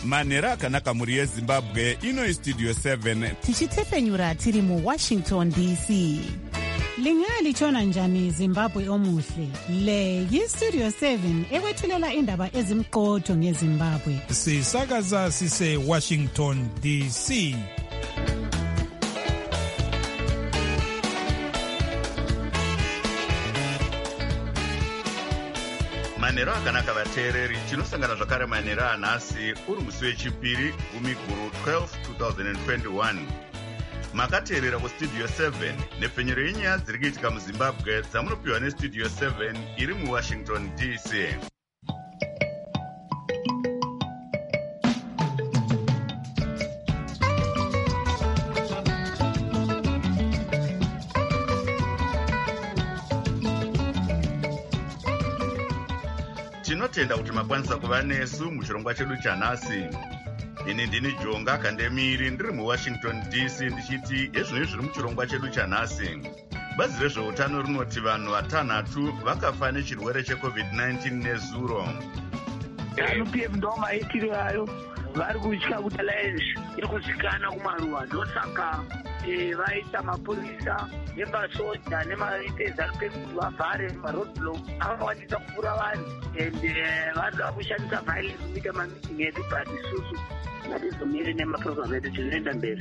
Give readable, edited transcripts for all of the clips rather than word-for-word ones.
manhero akanaka mhuri yezimbabwe. Ino istudio 7 tichitefenyura tiri muWashington DC. Lingalitshona njani Zimbabwe omuhle? Le yistudio 7 ekwethulela indaba ezimqotho ngeZimbabwe. Sisakaza sise Washington DC. manhero akanaka vateereri. Tinosangana zvakare manhero anhasi uri musi wechipiri 12/12/2021. makateerera kustudio 7 nepfenyero yenyaya dziri kuitika muzimbabwe dzamunopiwa nestudio 7 iri muwashington DC. tinotenda kuti makwanisa kuva nesu muchirongwa chedu chanhasi. Ini ndini Jonga Kandemiri ndiri muWashington DC ndichiti ezvinoi zviri muchirongwa chedu chanhasi. Bazi rezveutano rinoti vanhu vatanhatu vakafa nechirwere cheCovid-19 nezuro. ZANU-PF ndo maitiro ayo vari kutya kuti alliance iri kuzikana kumaruwa, ndosaka vaita mapurisa nemasoja nemaite ZANU-PF kuti vavhare maroadblock avakwanisa kupfuura vanhu and vanoda kushandisa violence kuita mamiting edu but isusu ngatizomire nemaprogram edu tinoenda mberi.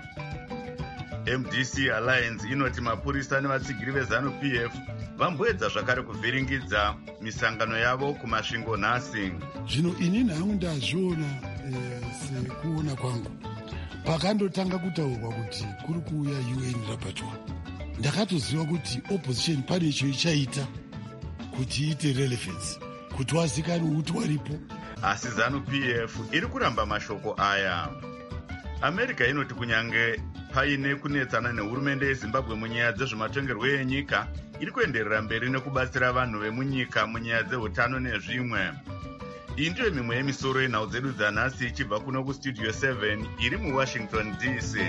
MDC Alliance inoti mapurisa nevatsigiri veZANU-PF vamboedza zvakare kuvhiringidza misangano yavo kumasvingo nhasi. Zvino inini hangu ndazviona sekuona kwangu pakandotanga kutaurwa kuti kuri kuuya UN rapatwa, ndakatoziva kuti opposition pane icho ichaita kuti iite relevance, kuti wazikani uti waripo. Asi ZANU-PF iri kuramba mashoko aya. America inoti kunyange paine kunetsana nehurumende yeZimbabwe munyaya dzezvematongerwo enyika, iri kuenderera mberi nekubatsira vanhu vemunyika munyaya dzeutano nezvimwe. Iyi ndiyo mimwe yemisoro yenhau dzedu dzanhasi ichibva kuno kustudio 7 iri muWashington DC.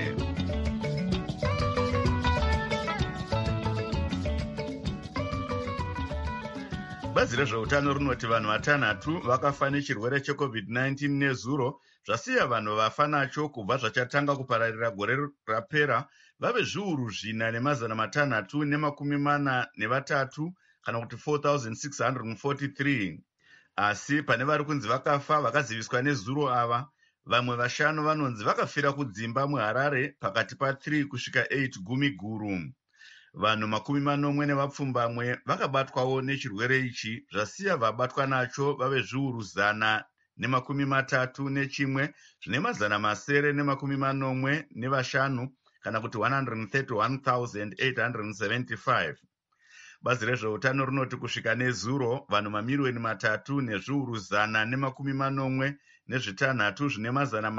Bazi rezveutano rinoti vanhu vatanhatu vakafa nechirwere cheCovid-19 nezuro, zvasiya vanhu vafa nacho kubva zvachatanga kupararira gore rapera vave zviuru 4,643 kana kuti 4,643. Asi pane vari kunzi vakafa vakaziviswa nezuro ava, vamwe vashanu vanonzi vakafira kudzimba muHarare pakati pa3 kusvika 8 gumi guru. Vanhu 40 vakabatwawo nechirwere ichi, zvasiya vabatwa nacho vave zviuru 131 zvine 945 kana kuti 131,875. Bazi rezveutano rinoti kusvika nezuro vanhu mamirioni 3 nezviuru 146 zvine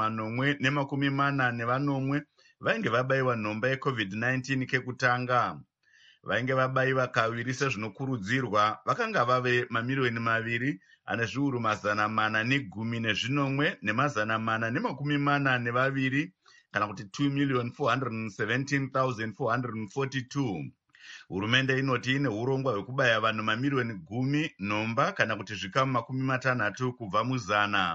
940 vainge vabayiwa nhomba yeCovid-19 kekutanga. Vainge vabayiwa kaviri sezvinokurudzirwa vakanga vave mamirioni 2 ane zviuru 410 ne442 kana kuti 2,417,442. Hurumende inoti ine urongwa hwekubaya vanhu mamirioni 10 nhomba kana kuti zvikamu 60 kubva muzana.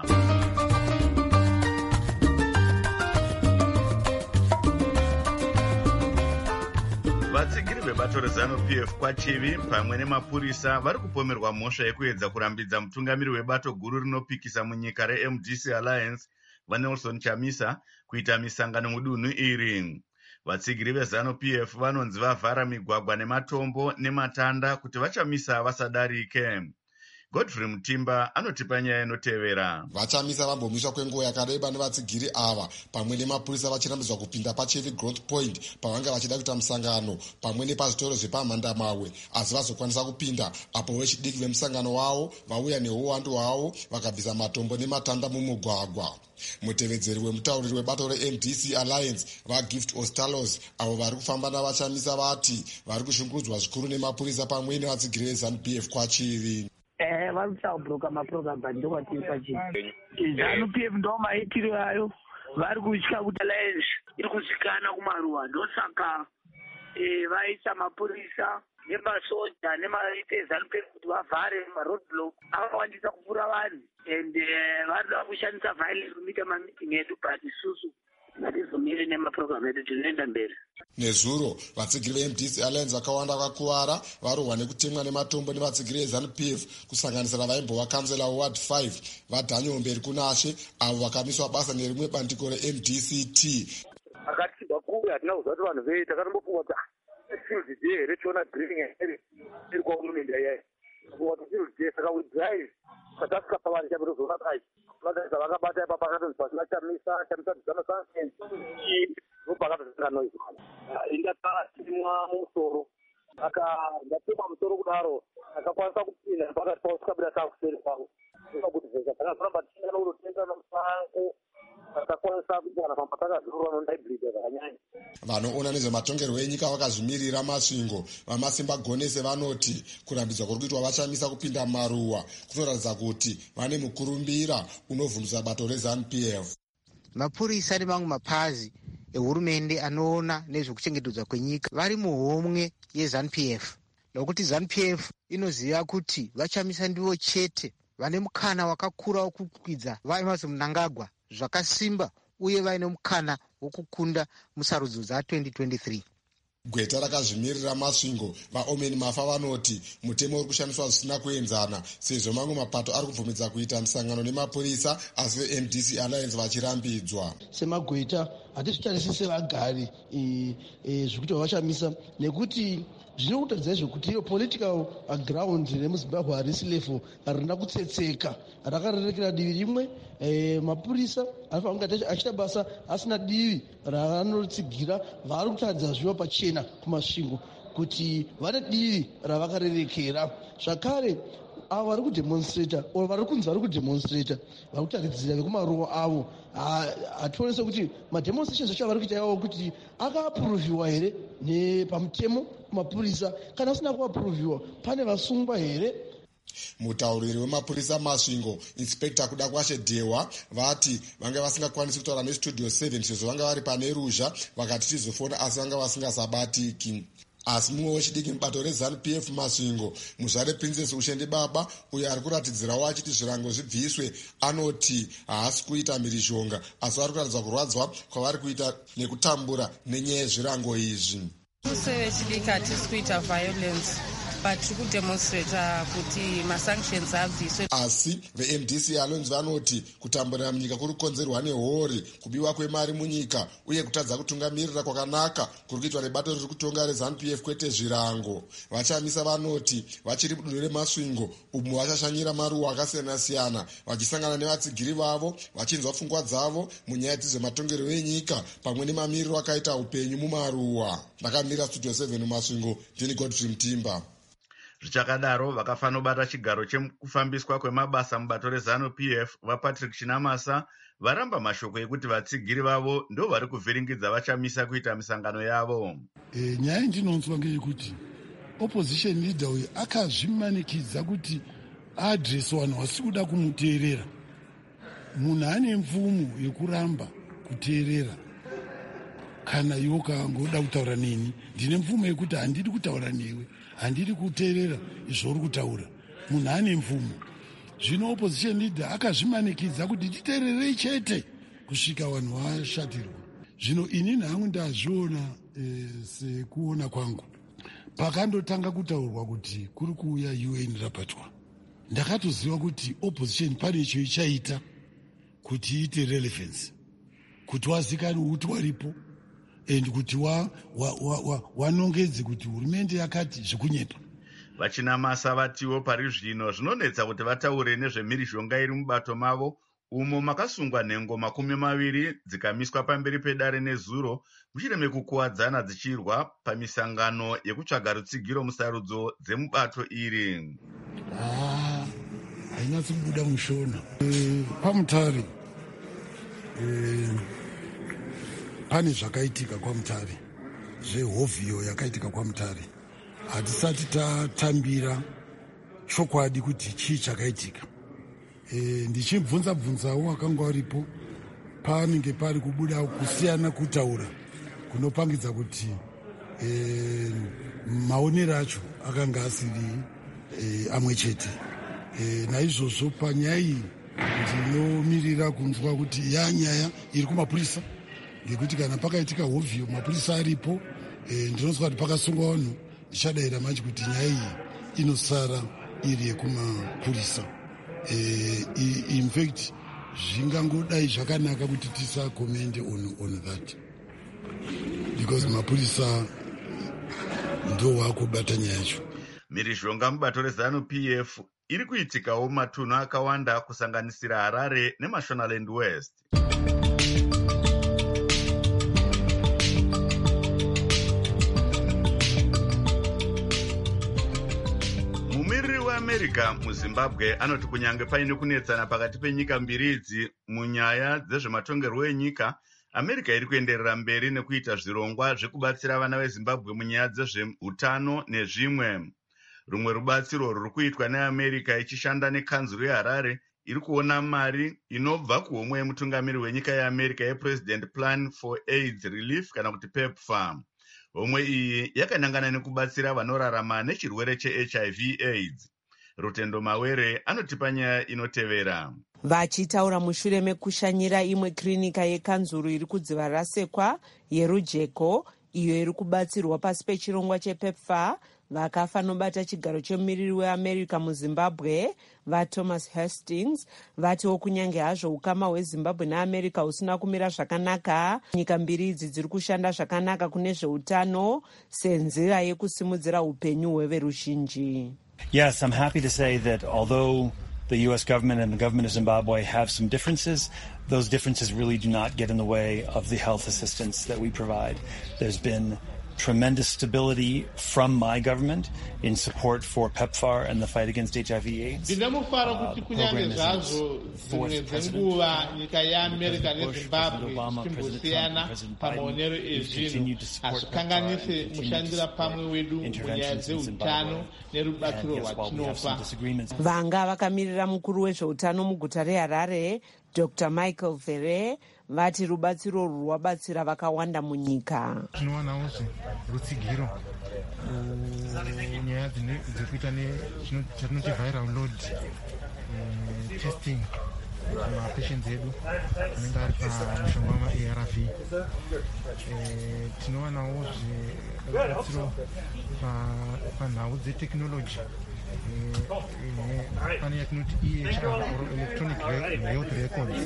Vatsigiri vebato reZANU-PF kwachivi pamwe nemapurisa vari kupomerwa mhosva yekuedza kurambidza mutungamiri webato guru rinopikisa munyika reMDC Alliance vaNelson Chamisa kuita misangano mudunhu iri. Vatsigiri veZANU-PF vanonzi vavhara migwagwa nematombo nematanda kuti vachamisa vasadarike. Godfrey Mutimba anotipa nyaya inotevera. Vachamisa vambomiswa kwenguva yakareba nevatsigiri ava pamwe nemapurisa vachirambidzwa kupinda paChevi Growth Point pavanga vachida kuita musangano pamwe nepazvitoro zvepamhandamawe, asi vazokwanisa kupinda apo vechidiki vemusangano wavo vauya neuwandu hwavo vakabvisa matombo nematanda mumugwagwa. Mutevedzeri wemutauriri webato reMDC Alliance vaGift Ostalos avo vari kufamba navachamisa vati vari kushungurudzwa zvikuru nemapurisa pamwe nevatsigiri veZANU-PF kwachivi. Vari kusaubhuroka maprogram ndokwatiri pachii. ZANU-PF ndo maitiro ayo vari kutya kuti alliance iri kuzikana kumaruwa, ndosaka vaisa mapurisa nemasoja nemaitezanupef kuti vavhare maroadblock akawandisa kupfuura vanhu and vanoda kushandisa violence kuita mamiting edu but isusu hatizomiri nemaprogram edu tinoenda mberi. Nezuro vatsigiri veMDC Alliance vakawanda vakakuvara varohwa nekutemwa nematombo nevatsigiri veZANU-PF kusanganisira vaimbova kansela ward 5 vaDaniel Mberi Kunashe avo vakamiswa basa nerimwe bandiko reMDCT. Akatibva kure hatina kuziva kuti vanhu vei takatombofunga kuti field day here tiona drilling iri kwahurumende yai kufunga kuti field day saka we drive satasvika pavari chaperozoona kai vakaisa vakabata ipapo akatonzi pasina chamisa dzana sanchii ndopakatozinganoizwa indakatimwa mumusoro aka ndatemwa musoro kudaro akakwanisa kupinda pakati pavo tikabida takuseri kwavo kuti zveka takazoramba tichienda nokutotenga nomusango akakwanisa kugara pamba takazorora nondaibhirida zvakanyanya. Vanoona nezvematongerwo enyika vakazvimirira masvingo vamasimba gonese vanoti kurambidzwa kuri kuitwa vachamisa kupinda maruwa kunoratidza kuti vane mukurumbira unovhundutsa bato reZANU-PF. Mapurisa nevamwe mapazi ehurumende anoona nezvekuchengetedzwa kwenyika vari muhomwe yeZANU-PF nokuti ZANU-PF inoziva kuti vachamisa ndivo chete vane mukana wakakura wokukwidza vaEmmerson Mnangagwa zvakasimba uye vaine mukana wokukunda musarudzo dza2023. Gweta rakazvimirira masvingo vaOmeni Mafa vanoti mutemo uri kushandiswa zvisina kuenzana sezvo mamwe mapato ari kubvumidza kuita misangano nemapurisa asi veMDC Alliance vachirambidzwa. Semagweta hatizvitarisiri sevagari zvekuti vachamisa nekuti zvinokutodzai zvekuti iyo political ground remuZimbabwe harisi level harina kutsetseka rakarerekera divi rimwe. Mapurisa anofanira kunge achita basa asina divi raanotsigira vari kutaridza zviva pachena kumasvingo kuti vane divi ravakarerekera. Zvakare avo vari kudemonstrata vari kunzi vari kudemonstrata vari kutaridzira vekumaruwa avo hationese kuti mademonstrations acho vari kuita iwavo kuti akaapuruvhiwa here pamutemo kumapurisa kana asina kuapuruvhiwa pane vasungwa here. Mutauriri wemapurisa masvingo Inspector Kudakwashe Dehwa vati vanga vasingakwanisi kutaura nestudio 7 sezvo vanga vari pane ruzha vakati chizofona asi vanga vasingasabatiki. Asi mumwe wechidiki mubato reZANU-PF masvingo muzvare Princess Ushende Baba uyo ari kuratidzirawo achiti zvirango zvibviswe anoti haasi kuita mhirizhonga asi vari kuratidza kurwadzwa kwavari kuita nekutambura nenyaya yezvirango izvi. Use vechidiki hatisi kuita violence but kudemonstrata kuti masanctions abviswe. Asi veMDC Alliance vanoti kutamburira munyika kuri kukonzerwa nehori, kubiwa kwemari munyika uye kutadza kutungamirira kwakanaka kuri kuitwa nebato riri kutonga reZANU-PF kwete zvirango. Vachamisa vanoti vachiri budo remasvingo umu vachashanyira maruwa akasiyana-siyana vachisangana nevatsigiri vavo vachinzwa pfungwa dzavo munyaya dzezvematongerwo enyika pamwe nemamiriro akaita upenyu mumaruwa. Ndakamira studio 7 mumasvingo, ndini Godfrey Mutimba. Zvichakadaro vakafanobata chigaro chekufambiswa kwemabasa mubato reZANU-PF vaPatrick Chinamasa varamba mashoko ekuti vatsigiri vavo ndo vari kuvhiringidza vachamisa kuita misangano yavo. Nyaya ndinonzwa ngeyekuti opposition leader uyu akazvimanikidza kuti address vanhu vasi kuda kumuteerera. Munhu ane mvumo yekuramba kuteerera. Kana iwo kangoda kutaura neni ndine mvumo yekuti handidi kutaura newe, handidi kuteerera izvori kutaura. Munhu ane mvumo. Zvino opposition leader akazvimanikidza kuti titeererei chete kusvika vanhu vashatirwa. Zvino inini hangu ndazviona sekuona kwangu pakandotanga kutaurwa kuti kuri kuuya UN rapatwa, ndakatoziva kuti opposition pane icho ichaita kuti iite relevance, kuti wazikanwe kuti waripo and kuti wanongedze kuti hurumende yakati zvikunyepa. Vachinamasa vatiwo pari zvino zvinonetsa kuti vataure nezvemhirizhonga iri mubato mavo umo makasungwa nhengo 20 dzikamiswa pamberi pedare nezuro mushure mekukuwadzana dzichirwa pamisangano yekutsvaga rutsigiro musarudzo dzemubato iri. Hainatsi kubuda mushona pamutare. Pane zvakaitika kwaMutare, zvehovhiyo yakaitika kwaMutare. Hatisati tatambira chokwadi kuti chii chakaitika. Ndichibvunza-bvunzawo wakanga waripo, panenge pari kubuda kusiyana kutaura kunopangidza kuti maonero acho akanga asiri amwe chete. Naizvozvo panyaya iyi ndinomirira kunzwa kuti nyaya iri kumapurisa, ngekuti kana pakaitika hovhiyo mapurisa aripo, ndinonzwa kuti pakasungwa vanhu, ndichadayira manje kuti nyaya iyi inosara iri yekumapurisa. In fact zvingangodai zvakanaka kuti tisakomende on that, because mapurisa ndo wakubata nyaya yacho. Mhirizhonga mubato reZANU-PF iri kuitikawo matunhu akawanda kusanganisira Harare neMashonaland West. Mumiriri weAmerica muZimbabwe anoti kunyange paine kunetsana pakati penyika mbiri idzi munyaya dzezvematongerwo enyika, America iri kuenderera mberi nekuita zvirongwa zvekubatsira vana veZimbabwe munyaya dzezveutano nezvimwe. Rumwe rubatsiro ruri kuitwa neAmerica ichishanda nekanzuro yeHarare iri kuona mari inobva kuhomwe yemutungamiri wenyika yeAmerica yePresident Plan for AIDS Relief kana kuti PEPFAR. Homwe iyi yakanangana nekubatsira vanorarama nechirwere cheHIV AIDS. Rutendo Mawere anotipa nyaya inotevera. Vachitaura mushure mekushanyira imwe klinika yekanzuro iri kudziva rasekwa yeRujeko, iyo iri kubatsirwa pasi pechirongwa chePEPFAR, vakafa nobata chigaro chemumiriri weAmerica muZimbabwe vaThomas Hastings vatiwo kunyange hazvo ukama hweZimbabwe neAmerica husina kumira zvakanaka, nyika mbiri idzi dziri kushanda zvakanaka kune zveutano senzira yekusimudzira upenyu hweveruzhinji. Yes, I'm happy to say that although the U.S. government and the government of Zimbabwe have some differences, those differences really do not get in the way of the health assistance that we provide. There's been tremendous stability from my government in support for PEPFAR and the fight against HIV/AIDS. Program is fourth president. President Bush, President Obama, President Trump, President Biden, we've continued to support PEPFAR and continue to support interventions in Zimbabwe. And yes, while we have some disagreements. Vanga vakamirira mukuru wezveutano muguta reHarare, Dr. Michael Ferre, vati rubatsiro rwabatsira vakawanda munyika. Tinowanawo rutsigiro nyaya dzekuita chatinoti viral load testing mapatients edu anenge ari pamushonga wamaARV. Tinowanawo rubatsiro panhau dzetekinoloji, pane yatinoti EHR or electronic health records.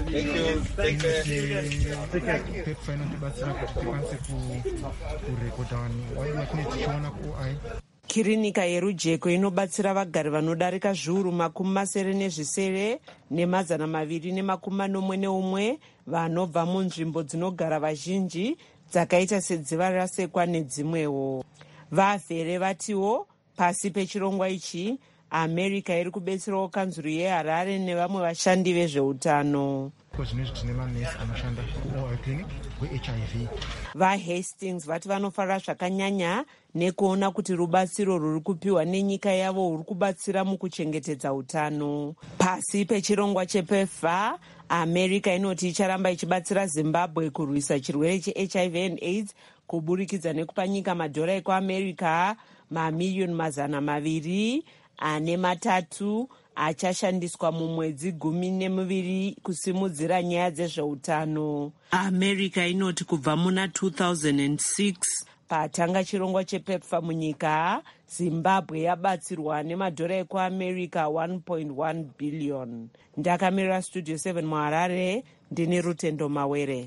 PEPFAR inotibatsira kuti tikwanise kurekodha vanhu vatinenge tichiona kuOI. Kirinika yeRujeko inobatsira vagari vanodarika zviuru 87 nemazana 241 vanobva munzvimbo dzinogara vazhinji dzakaita sedziva rasekwa nedzimwewo. Vafere vatiwo pasi pechirongwa ichi America iri kubetserawo kanzuro yeHarare nevamwe vashandi vezveutano. VaHastings vati vanofarira zvakanyanya nekuona kuti rubatsiro ruri kupiwa nenyika yavo ruri kubatsira mukuchengetedza utano. Pasi pechirongwa chePEPFAR, America inoti icharamba ichibatsira Zimbabwe kurwisa chirwere cheHIV and AIDS kuburikidza nekupa nyika madhora ekuAmerica mamiliyoni 203 achashandiswa mumwedzi 12 kusimudzira nyaya dzezveutano. America inoti kubva muna 2006 patanga chirongwa chePEPFAR munyika, Zimbabwe yabatsirwa nemadhora ekuAmerica 1.1 billion. Ndakamirira Studio 7 muHarare, ndine Rutendo Mawere.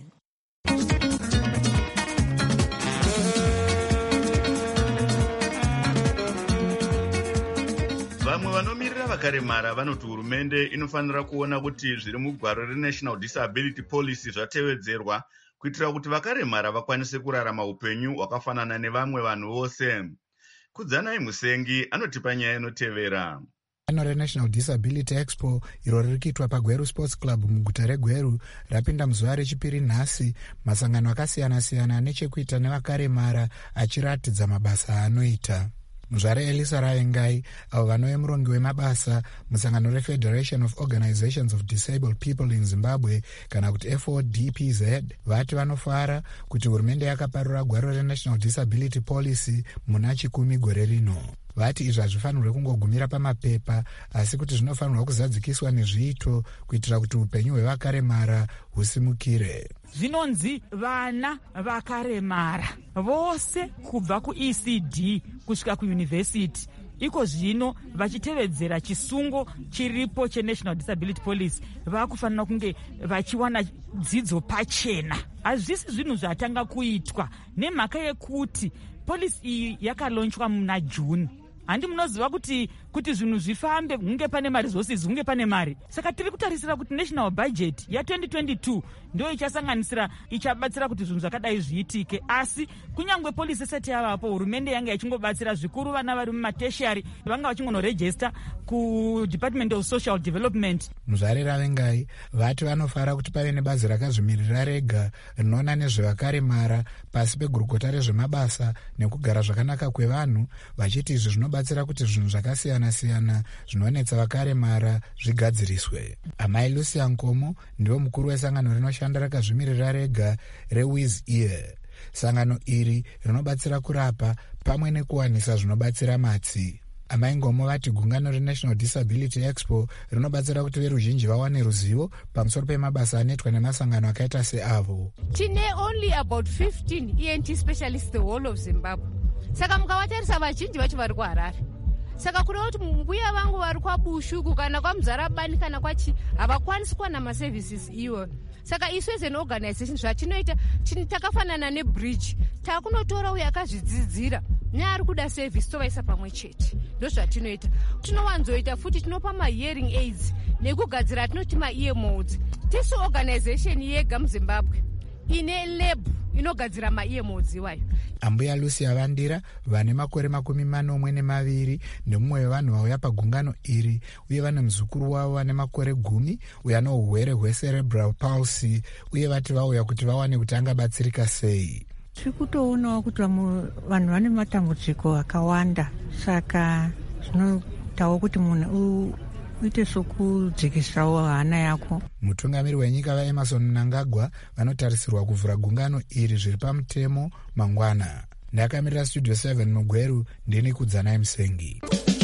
Vamwe vanomirira vakaremara vanoti hurumende inofanira kuona kuti zviri mugwaro reNational Disability Policy zvatevedzerwa kuitira kuti vakaremara vakwanise kurarama upenyu hwakafanana nevamwe vanhu vose. Kudzanai Musengi anotipa nyaya inotevera. Gano reNational Disability Expo iro riri kuitwa paGweru Sports Club muguta reGweru rapinda muzuva rechipiri nhasi, masangano akasiyana-siyana nechekuita nevakaremara achiratidza mabasa anoita. Muzvare Elisa Raengai, avo vanove murongi wemabasa musangano reFederation of Organizations of Disabled People in Zimbabwe kana kuti FODPZ, vati vanofara kuti hurumende yakaparura gwaro reNational Disability Policy muna 10 gore rino. vati izvi hazvifanirwe kungogumira pamapepa asi kuti zvinofanirwa kuzadzikiswa nezviito kuitira kuti upenyu hwevakaremara husimukire. Zvinonzi vana vakaremara vose kubva kuECD kusvika kuyunivhesiti iko zvino vachitevedzera chisungo chiripo cheNational Disability Police vakufanira kunge vachiwana dzidzo pachena. Hazvisi zvinhu zvatanga kuitwa nemhaka yekuti polisi iyi yakalonchwa muna June. Handi munoziva kuti zvinhu zvifambe hunge pane maresources hunge pane mari. Saka tiri kutarisira kuti national budget ya 2022 ndio ichasanganisira ichabatsira kuti zvinhu zvakadai zviitike. Asi kunyangwe polisi isati yavapo hurumende yanga yachingobatsira zvikuru vana vari mumateshari vanga vachingonoregister ku Department of Social Development. Muzvare Ravengai vati vanofara kuti pave nebazi rakazvimirira rega rinoona nezvevakaremara pasi pegurukota rezvemabasa nekugara zvakanaka kwevanhu, vachiti izvi zvinobatsira kuti zvinhu zvakasiyana-siyana zvinonetsa vakaremara zvigadziriswe. Amai Lucia Nkomo ndiwo mukuru wesangano rinoshanda rakazvimirira rega reWiz Ear. Sangano iri rinobatsira kurapa pamwe nekuwanisa zvinobatsira matsi. Amai Ngomo vati gungano reNational Disability Expo rinobatsira kuti veruzhinji vawane ruzivo pamusoro pemabasa anoitwa nemasangano akaita seavo. Tine only about 15 ENT specialists the whole of Zimbabwe. Saka mukavatarisa vazhinji vacho vari kuHarare. Saka kureva kuti mbuya vangu vari kwaBushuku kana kwaMuzarabani kana kwachi havakwanisi kuwana maservices iwo. Saka isu as an organization zvatinoita takafanana nebridge takunotora uyo akazvidzidzira neari kuda service tovaisa pamwe chete. Ndo zvatinoita. Tinowanzoita futi tinopa ma-hearing aids nekugadzira tinoti ma-ear modes. Tisu organization yega muZimbabwe ine lab inogadzira ma-ear modes iwayo. Ambuya Lucia Vandira vane makore 42 nemumwe wevanhu vauya pagungano iri uye vane muzukuru wavo vane makore 10 uye ano urwere hwecerebral palsy uye vati vauya kuti vawane kuti angabatsirika sei. Tiri kutoonawo kuti vanhu vane matambudziko akawanda, saka zvinoitawo kuti munhu uite sokudzikisirawo hana yako. Mutungamiri wenyika vaEmerson Mnangagwa vanotarisirwa kuvhura gungano iri zviri pamutemo mangwana. Ndakamirira Studio 7 muGweru, ndini Kudzanai Musengi.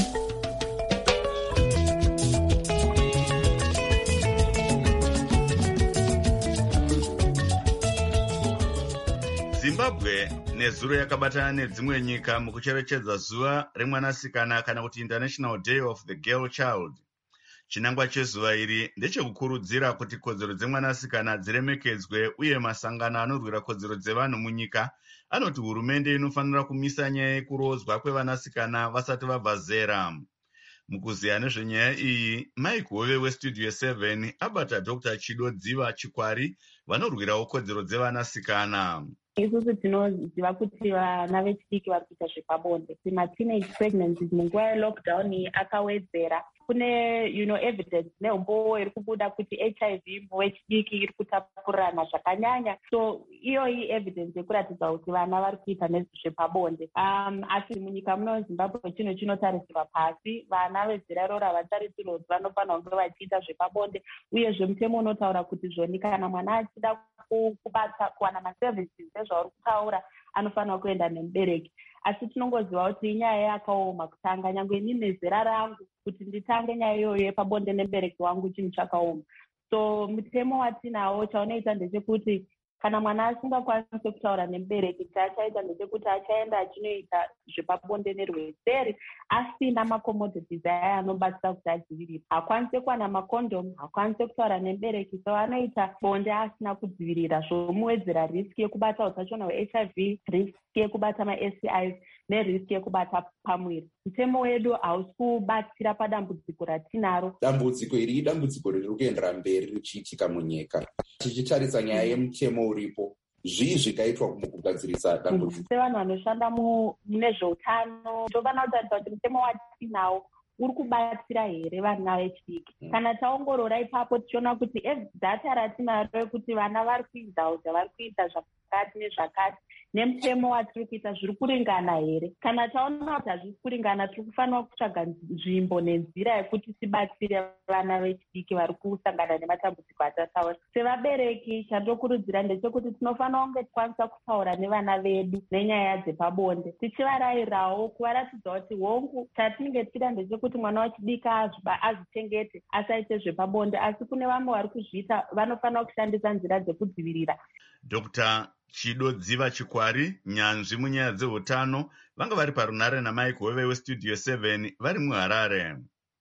Zimbabwe nezuro yakabatana nedzimwe nyika mukucherechedza zuva remwanasikana kana kuti International Day of the Girl Child. Chinangwa chezuva iri ndechekukurudzira kuti kodzero dzemwanasikana dziremekedzwe uye masangano anorwira kodzero dzevanhu munyika anoti hurumende inofanira kumisa nyaya yekurodzwa kwevanasikana vasati vabva zera. Mukuziya nezvenyaya iyi, Mike Hove weStudio 7 abata Dr. Chido Dziva Chikwari vanorwirawo kodzero dzevanasikana. Isusu tinoziva kuti vana vechidiki vari kuita zvepabonde. Ma-teenage pregnancies munguva yelockdown akawedzera. Kune evidence neumbo iri kubuda kuti HIV wechidiki iri kutapurirana zvakanyanya. So iyoyi evidence yekuratidza kuti vana vari kuita nezvepabonde. Asi munyika muno Zimbabwe chinhu chinotarisirwa pasi. Vana vezera iroro havatarisirwa kuti vanofanira kunge vachiita zvepabonde. Uyezve mutemo unotaura kuti zvoni kana mwana achida kubata kuwana maservices ezvauri kutaura anofanira kuenda nemubereki. Asi tinongoziva kuti inyaya yakaoma kutanga, nyangwe ini nezera rangu kuti nditange nyaya iyoyo yepabonde nemubereki wangu chinhu chakaoma. So mutemo watinawo chaunoita ndechekuti kana mwana asingakwanisi kutaura nemubereki, chaachaita ndechekuti achaenda achinoita zvepabonde nerweseri asina macommodities aya anobatsira kuti adzivirire. Hakwanisi kuwana makondomu, hakwanisi kutaura nemubereki, so anoita bonde asina kudzivirira, zvomuwedzera riski yekubata utachiona hweHIV, riski yekubata maSTIs neriski yekubata pamwiri. Mutemo wedu hausi kubatsira padambudziko ratinaro. Dambudziko iri idambudziko riri kuendera mberi richiitika munyika. Tichitarisa nyaya yemutemo uripo, zvii zvikaitwa mukugadzirisa dambudziko? Sevanhu vanoshanda mune zveutano tofana kutarisa kuti mutemo watinawo uri kubatsira here vana vechidiki. Kana taongorora ipapo tichiona kuti data ratinaro rekuti vana vari kuita kuti vari kuita zvakati nezvakati nemutemo watiri kuita zviri kuringana here. Kana taona kuti hazvisi kuringana, tiri kufanira kutsvaga nzvimbo nenzira yekuti tibatsire vana vechidiki vari kusangana nematambudziko atataura. Sevabereki, chandinokurudzira ndechekuti tinofanira kunge tikwanisa kutaura nevana vedu nenyaya dzepabonde, tichivarayirawo kuvaratidza kuti hongu chatinenge tichida ndechekuti mwana wechidiki azvichengete, asaite zvepabonde, asi kune vamwe vari kuzviita, vanofanira kushandisa nzira dzekudzivirira. Dr. Chidodziva Chikwari, nyanzvi munyaya dzeutano, vanga vari parunare naMike Hove weStudio 7 vari muHarare.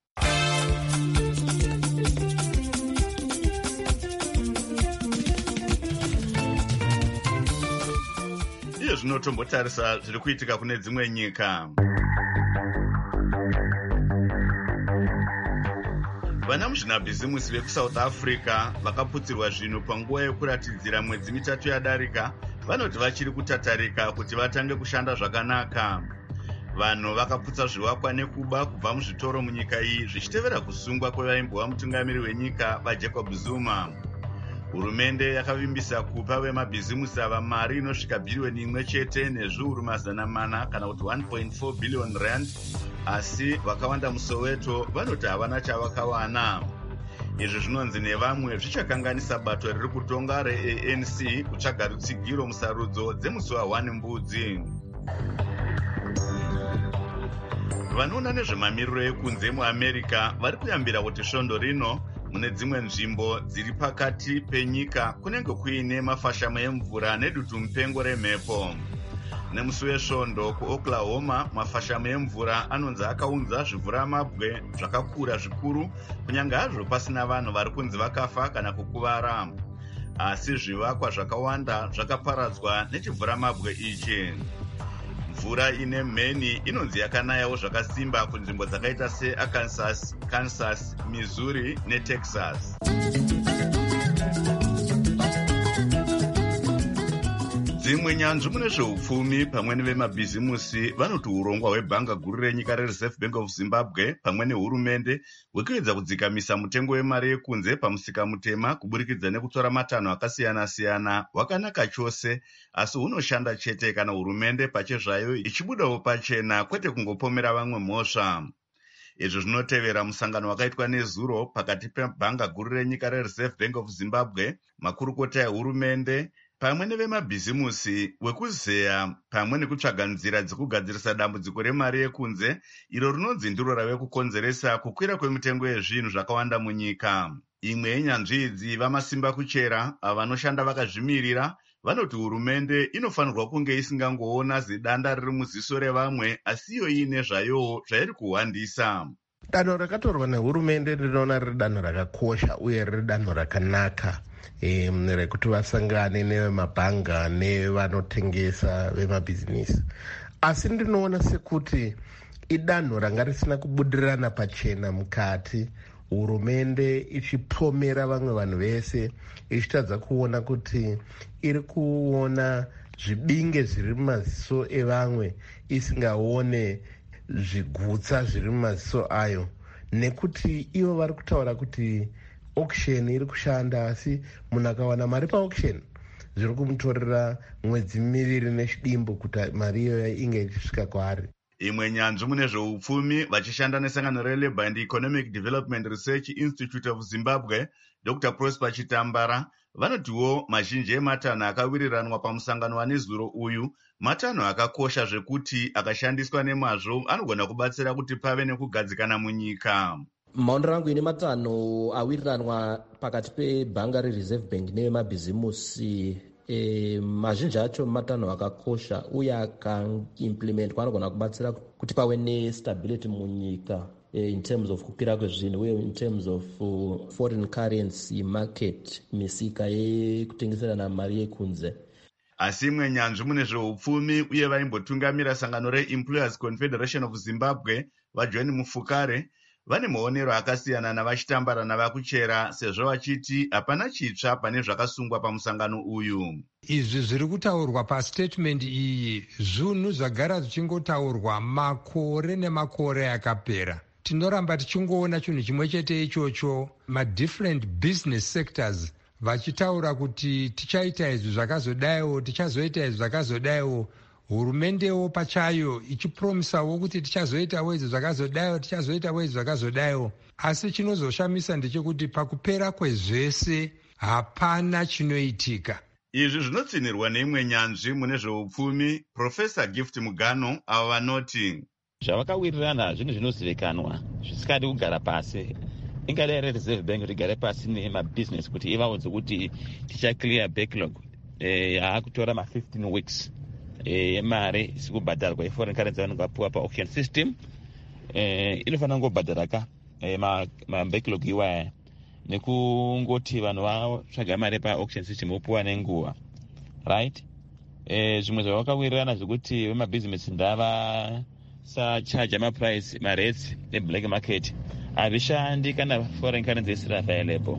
Iyo zvinotombotarisa zviri kuitika kune dzimwe nyika. Vana muzvinabhizimusi vekuSouth Africa vakaputsirwa zvinhu panguva yekuratidzira mwedzi mitatu yadarika vanoti vachiri kutatarika kuti vatange kushanda zvakanaka. Vanhu vakaputsa zvivakwa nekuba kubva muzvitoro munyika iyi zvichitevera kusungwa kwevaimbova mutungamiri wenyika vaJacob Zuma. Hurumende yakavimbisa kupa vemabhizimusi ava mari inosvika bhirioni 1 nezviuru mazana mana kana kuti 1.4 billion rand, asi vakawanda muSoweto vanoti havana chavakawana. Izvi zvinonzi nevamwe zvichakanganisa bato riri kutonga reANC kutsvaga rutsigiro musarudzo dzemusi wa1 Mbudzi. Vanoona nezvemamiriro ekunze muAmerica vari kuyambira kuti svondo rino mune dzimwe nzvimbo dziri pakati penyika kunenge kuine mafashamo emvura nedutu mupengo remhepo. Nemusi wesvondo kuOklahoma, mafashamo emvura anonzi akaunza zvivhuramabwe zvakakura zvikuru, kunyange hazvo pasina vanhu vari kunzi vakafa kana kukuvara. Asi zvivakwa zvakawanda zvakaparadzwa nechivhuramabwe ichi. Mvura ine mheni inonzi yakanayawo zvakasimba kunzvimbo dzakaita seArkansas, Kansas, Missouri neTexas. Dzimwe nyanzvi mune zveupfumi pamwe nevemabhizimusi vanoti urongwa hwebhanga guru renyika reReserve Bank of Zimbabwe pamwe nehurumende hwekuedza kudzikamisa mutengo wemari yekunze pamusika mutema kuburikidza nekutora matanho akasiyana-siyana hwakanaka chose, asi hunoshanda chete kana hurumende pachezvayo ichibudawo pachena, kwete kungopomera vamwe mhosva. Izvi zvinotevera musangano wakaitwa nezuro pakati pebhanga guru renyika reReserve Bank of Zimbabwe, makurukota ehurumende pamwe nevemabhizimusi wekuzeya pamwe nekutsvaga nzira dzekugadzirisa dambudziko remari yekunze, iro rinonzi ndiro rave kukonzeresa kukwira kwemitengo yezvinhu zvakawanda munyika. Imwe yenyanzvi idzi vamasimba kuchera vanoshanda vakazvimirira vanoti hurumende inofanirwa kunge isingangoona zidanda riri muziso revamwe, asi iyo iine zvayowo zvairi kuhwandisa. Danho rakatorwa nehurumende rinoona riri danho rakakosha uye riri danho rakanaka rekuti vasangane nevemabhanga nevanotengesa vemabhizinisi. Asi ndinoona sekuti idanho ranga risina kubudirirana pachena mukati, hurumende ichipomera vamwe vanhu vese, ichitadza kuona kuti iri kuona zvibinge zviri mumaziso evamwe isingaone zvigutsa zviri mumaziso ayo, nekuti ivo vari kutaura kuti auction iri kushanda, asi munhu akawana mari paauction zviri kumutorera mwedzi 2 nechidimbu kuti mari iyoyo inge ichisvika kwaari. Imwe nyanzvi mune zveupfumi vachishanda nesangano reLabour and Economic Development Research Institute of Zimbabwe, Dr. Prosper Chitambara, vanotiwo mazhinji ematanho akawiriranwa pamusangano wanezuro uyu matanho akakosha zvekuti akashandiswa nemazvo anogona kubatsira kuti pave nekugadzikana munyika. Maonero angu ine matanho awiriranwa pakati pebhanga reReserve Bank nevemabhizimusi, mazhinji acho matanho akakosha uye akaimplementwa anogona kubatsira kuti pave nestability munyika in terms of kupira kwezvinhu uye in terms of foreign currency market, misika yekutengeserana mari yekunze. Asi imwe nyanzvi mune zveupfumi uye vaimbotungamira sangano reEmployers Confederation of Zimbabwe vaJohn Mufukare vane maonero akasiyana navachitambara navakuchera, sezvo vachiti hapana chitsva pane zvakasungwa pamusangano uyu. Izvi zviri kutaurwa pastatement iyi zvinhu zvagara zvichingotaurwa makore nemakore akapera. Tinoramba tichingoona chinhu chimwe chete ichocho, madifferent business sectors vachitaura kuti tichaita izvi zvakazodaiwo, tichazoita izvi zvakazodaiwo. Hurumendewo pachayo ichipromisawo kuti tichazoitawo izvi zvakazodaiwo, tichazoitawo izvi zvakazodaiwo. Asi chinozoshamisa ndechekuti pakupera kwezvese hapana chinoitika. Izvi zvinotsinirwa neimwe nyanzvi mune zveupfumi, Profesa Gift Mugano, ava vanoti zvavakawirirana zvinhu zvinozivikanwa zvisikadi kugara pasi. Ingada Reserve Bank kuti igare pasi nemabhizinesi kuti ivaudze kuti tichaclear backlog yaakutora ma15 weeks yemari isikubhadharwa yeforeign currency vanenge vapuwa pa-auction system. Inofanira kungobhadhara ka mabacklog iwaya nekungoti vanhu vatsvaga mari pa-auction system vopuwa nenguva, right? Zvimwe zvavakawirirana zvekuti vemabhizinesi ndava sachaja maprice marates neblack market hazvishandi kana foreign currency isiri available.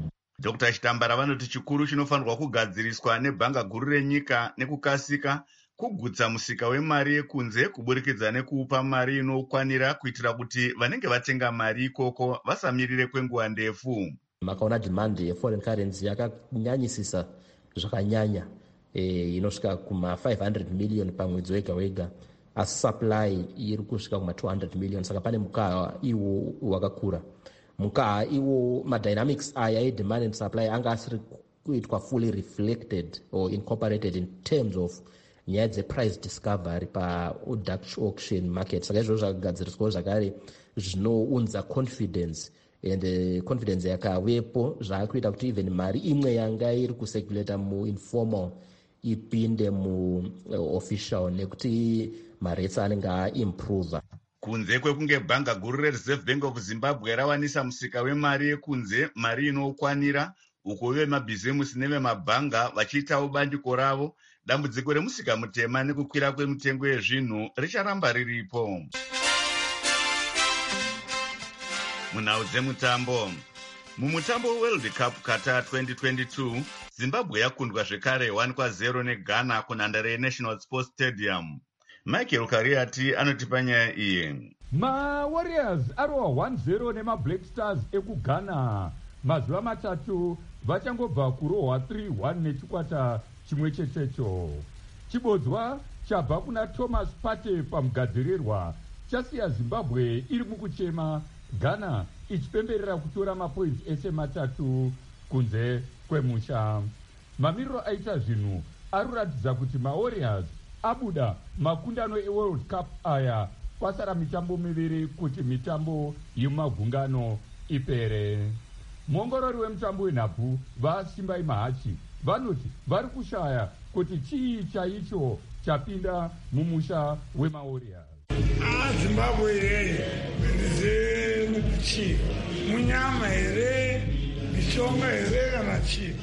Dr. Chitambara vanoti chikuru chinofanirwa kugadziriswa nebhanga guru renyika nekukasika kugutsa musika wemari yekunze kuburikidza nekuupa mari inokwanira kuitira kuti vanenge vatenga mari ikoko vasamirire kwenguva ndefu. Makaona demand yeforeign currency yakanyanyisisa zvakanyanya, inosvika kuma 500 million pamwedzi wega wega, asi supply iri kusvika kuma 200 million. Saka pane mukaha iwo wakakura. Mukaha iwo madynamics aya edemand and supply anga asiri kuitwa fully reflected or incorporated in terms of nyaya dzeprice discovery pa-Dutch auction market. Saka izvozvo zvakagadziriswawo zvakare zvinounza confidence, and confidence yakavepo zvaakuita kuti even mari imwe yanga iri kucirculata muinformal ipinde muofficial nekuti marates anenge aimprove. Kunze kwekunge bhanga guru reReserve Bank of Zimbabwe rawanisa musika wemari yekunze mari inokwanira, uko vemabhizimusi nevemabhanga vachiitawo bandiko ravo, dambudziko remusika mutema nekukwira kwemitengo yezvinhu richaramba riripo. Munhau dzemutambo. Mumutambo World Cup Qatar 2022, Zimbabwe yakundwa zvekare 1-0 neGhana kunhandare yeNational Sports Stadium. Michael Kariati anotipa nyaya iyi. MaWarriors arohwa 1-0 nemaBlack Stars ekuGhana. Mazuva matatu vachangobva kurohwa 3-1 nechikwata chimwe chetecho. Chibodzwa chabva kuna Thomas Partey pamugadzirirwa chasiya Zimbabwe iri mukuchema, Ghana ichipemberera kutora mapoints ese matatu kunze kwemusha. Mamiriro aita zvinhu aruratidza kuti maWarriors abuda makundano eWorld Cup aya kwasara mitambo miviri kuti mitambo yemagungano ipere. Muongorori wemutambo wenhabvu vaSimbai Mahachi vanoti vari kushaya kuti chii chaicho chapinda mumusha wemaWarriors. Zimbabwe here ndizee munyama here mishonga here kana chii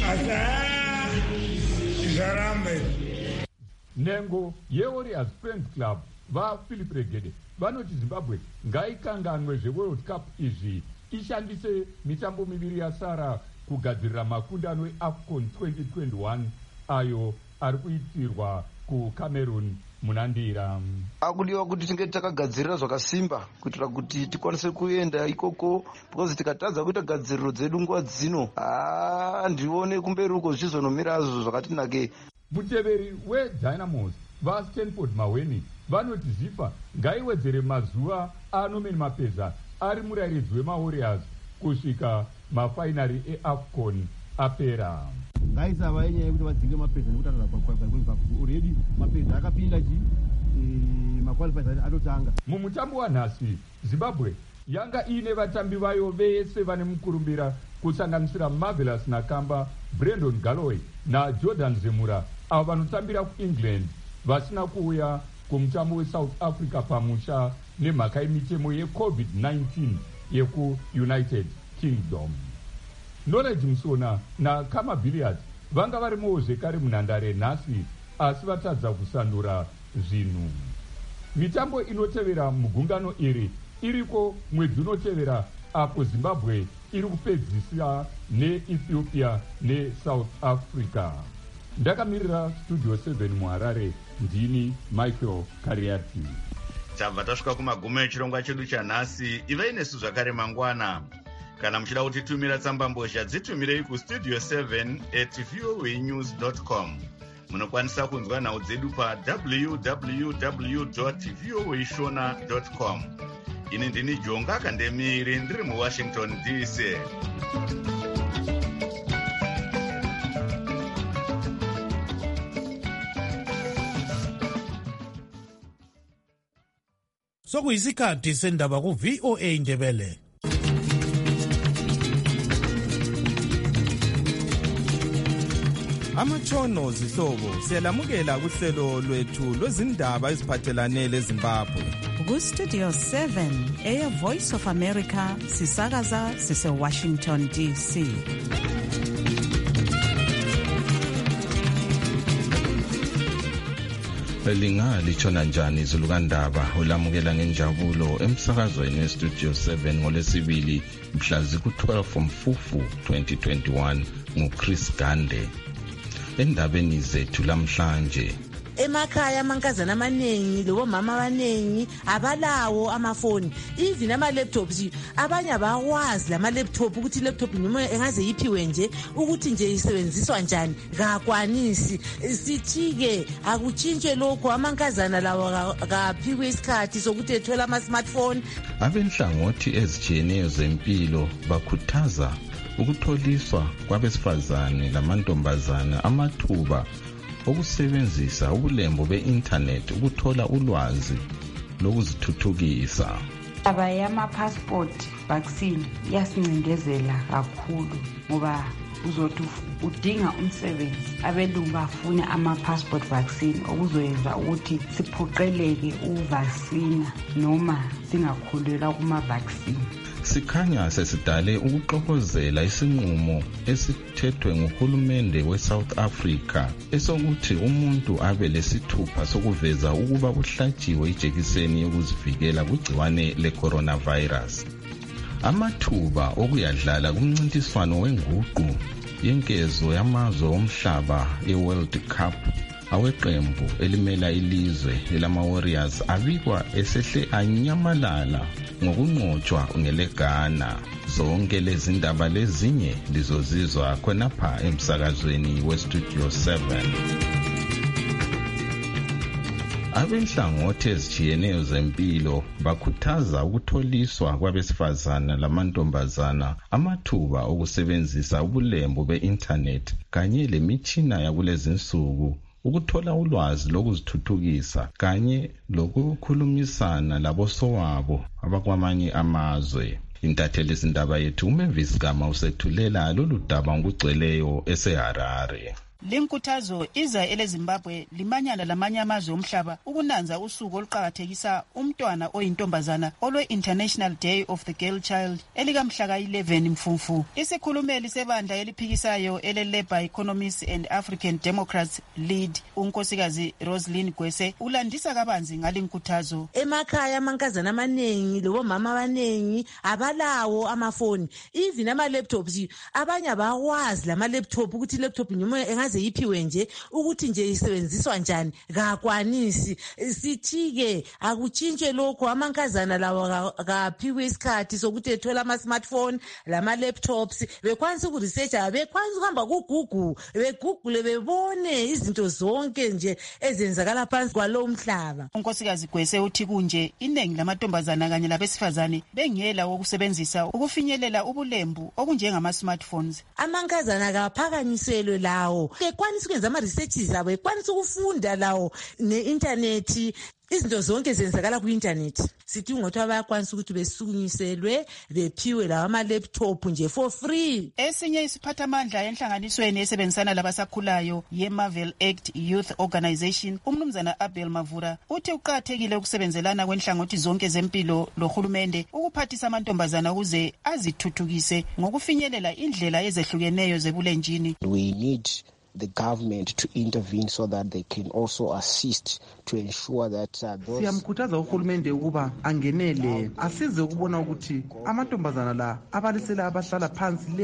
asi zvaramba Nengo yeWarriors Friends Club vaPhilip Regede vanoti Zimbabwe ngaikanganwe zveWorld Cup izvi ishandise mitambo miviri yasara kugadzirira makundano eAFCON 2021 ayo ari kuitirwa kuCameroon munandira. Akudiwa kuti tinge takagadzirira zvakasimba kuitira kuti tikwanise kuenda ikoko, because tikatadza kuita gadziriro dzedu nguva dzino ndione kumberi uko zvizonomira azvo zvakatinake. Muteveri weDynamos vaStanford Maweni vanoti Zifa ngaiwedzere mazuva aNorman Mapeza ari murairidzi wemaWarriors kusvika mafainari eAFCON apera. Ngaisava yenyaya yekuti vadzinge Mapeza nekuti anoda already Mapeza akapinda maqualifiers atotanga. Mumutambo wanhasi Zimbabwe yanga ine vatambi vayo vese vane mukurumbira kusanganisira Marvelous Nakamba, Brandon Galloway naJordan Zemura avo vanotambira kuEngland vasina kuuya kumutambo weSouth Africa pamusha nemhaka yemitemo yeCovid-19 yekuUnited Kingdom. Knowledge Musona naKama Billiard vanga varimowo zvekare munhandare nhasi asi vatadza kusandura zvinhu. Mitambo inotevera mugungano iri iriko mwedzi unotevera apo Zimbabwe iri kupedzisa neEthiopia neSouth Africa. Ndakamirira Studio 7 muHarare, ndini Michael Kariati. Tabva tasvika kumagumo echirongwa chedu chanhasi. Ivai nesu zvakare mangwana. Kana muchida kutitumira tsambambozha dzitumirei kustudio 7@voanews.com. Munokwanisa kunzwa nhau dzedu pa www.voashona.com. Ini ndini Jonga Kandemiri ndiri muWashington DC. Sokuyisikhathi sendaba ku VOA Indebele. Amatshono zihlobo siyalamukela kuhlelo lwethu lwezindaba eziphathelane leZimbabwe. Ku Studio 7 Air Voice of America sisakaza sise Washington DC. Lingalitshona njani izulu kandaba ulamukela ngenjabulo emsakazweni weStudio 7 ngolesibili mhla ziku-12 Mfufu 2021 nguChris Gande. Endabeni zethu lamhlanje, emakhaya amankazana amaningi lobomama abaningi abalawo amafoni, even ama-laptops. Abanye abawazi lama-laptop ukuthi i-laptop noma engaze yiphiwe nje ukuthi nje isebenziswa njani, kakwanisi. Sithi-ke akutshintshwe lokho, amankazana lawo kaphiwe isikhathi sokuthi ethole ama-smartphone. Abenhlangothi ezitshiyeneyo zempilo bakhuthaza ukutholiswa kwabesifazane lamantombazana amathuba okusebenzisa ubulembu be-internet ukuthola ulwazi lokuzithuthukisa. Aba yama-passport vaccine yasincindezela kakhulu ngoba uzothi udinga umsebenzi abelungu bafune ama-passport vaccine okuzoyenza ukuthi siphoqeleke uvaccina noma singakholelwa kuma-vaccine. Sikhanya sesidale ukuxokozela isinqumo esithethwe nguhulumende weSouth Africa esokuthi umuntu abe lesithupha sokuveza ukuba uhlatshiwe ijekiseni yokuzivikela kugciwane le-coronavirus. Amathuba okuyadlala kumncintiswano wenguqu yenkezo yamazwe omhlaba ye-World Cup aweqembu elimela ilizwe elama-Warriors abikwa esehle anyamalala ngokunqotshwa ngeleGhana. Zonke lezi ndaba lezinye lizozizwa khonapha emsakazweni weStudio 7. Abenhlangothi ezitshiyeneyo zempilo bakhuthaza ukutholiswa kwabesifazana lamantombazana amathuba okusebenzisa ubulembu be-internet kanye lemitshina yakulezinsuku ukuthola ulwazi lokuzithuthukisa kanye lokukhulumisana labosowabo abakwamanye amazwe. Intatheli izindaba yethu uMavis Gama usethulela lolu daba ngokugcweleyo eseHarare. Linkuthazo iza eleZimbabwe limanyana lamanye amazwe omhlaba ukunanza usuku oluqhakathekisa umntwana oyintombazana olwe-International Day of the Girl Child elikamhla ka-11 Mfumfu. Isikhulumeli sebandla eliphikisayo ele-Labour Economists and African Democrats Lead unkosikazi Roslyn Gwese ulandisa kabanzi ngalinkuthazo. Emakhaya amankazana amaningi lobomama abaningi abalawo amafoni, even ama-laptops. Abanye abawazi lama-laptop ukuthi i-laptop noma engaze yiphiwe nje ukuthi nje isebenziswa njani, kakwanisi. Sithi-ke akutshintshwe lokho, amankazana lawo kaphiwe isikhathi sokuthi ethole ama-smartphone lama-laptops. Bekwanisa ukuresearcha, bekwanisa ukuhamba kuGoogle, begoogle bebone izinto zonke nje ezenzakala phansi kwalowo mhlaba. Unkosikazi Gwese uthi kunje iningi lamantombazana kanye labesifazane bengela wokusebenzisa ukufinyelela ubulembu okunjengama-smartphones. Amankazana kaphakanyiselwe lawo, ekwanisa ukwenza ama-researches abo, ekwanisa ukufunda lawo ne-internet. Izinto zonke zenzakala ku-internet. Sithi ngothi bayakwanisa ukuthi besukunyiselwe bephiwe lawa ama-laptop nje for free. Esinye isiphathamandla enhlanganisweni esebenzisana labasakhulayo ye-Marvel Act Youth Organization, umnumzana Abel Mavura uthi uqakathekile ukusebenzelana kwenhlangothi zonke zempilo lohulumende ukuphathisa amantombazana ukuze azithuthukise ngokufinyelela indlela ezehlukeneyo zebulenjini. We need the government to intervene so that they can also assist to ensure that siyamkhuthaza uhulumende ukuba angenele asize ukubona ukuthi amantombazana la abalisela abahlala phansi le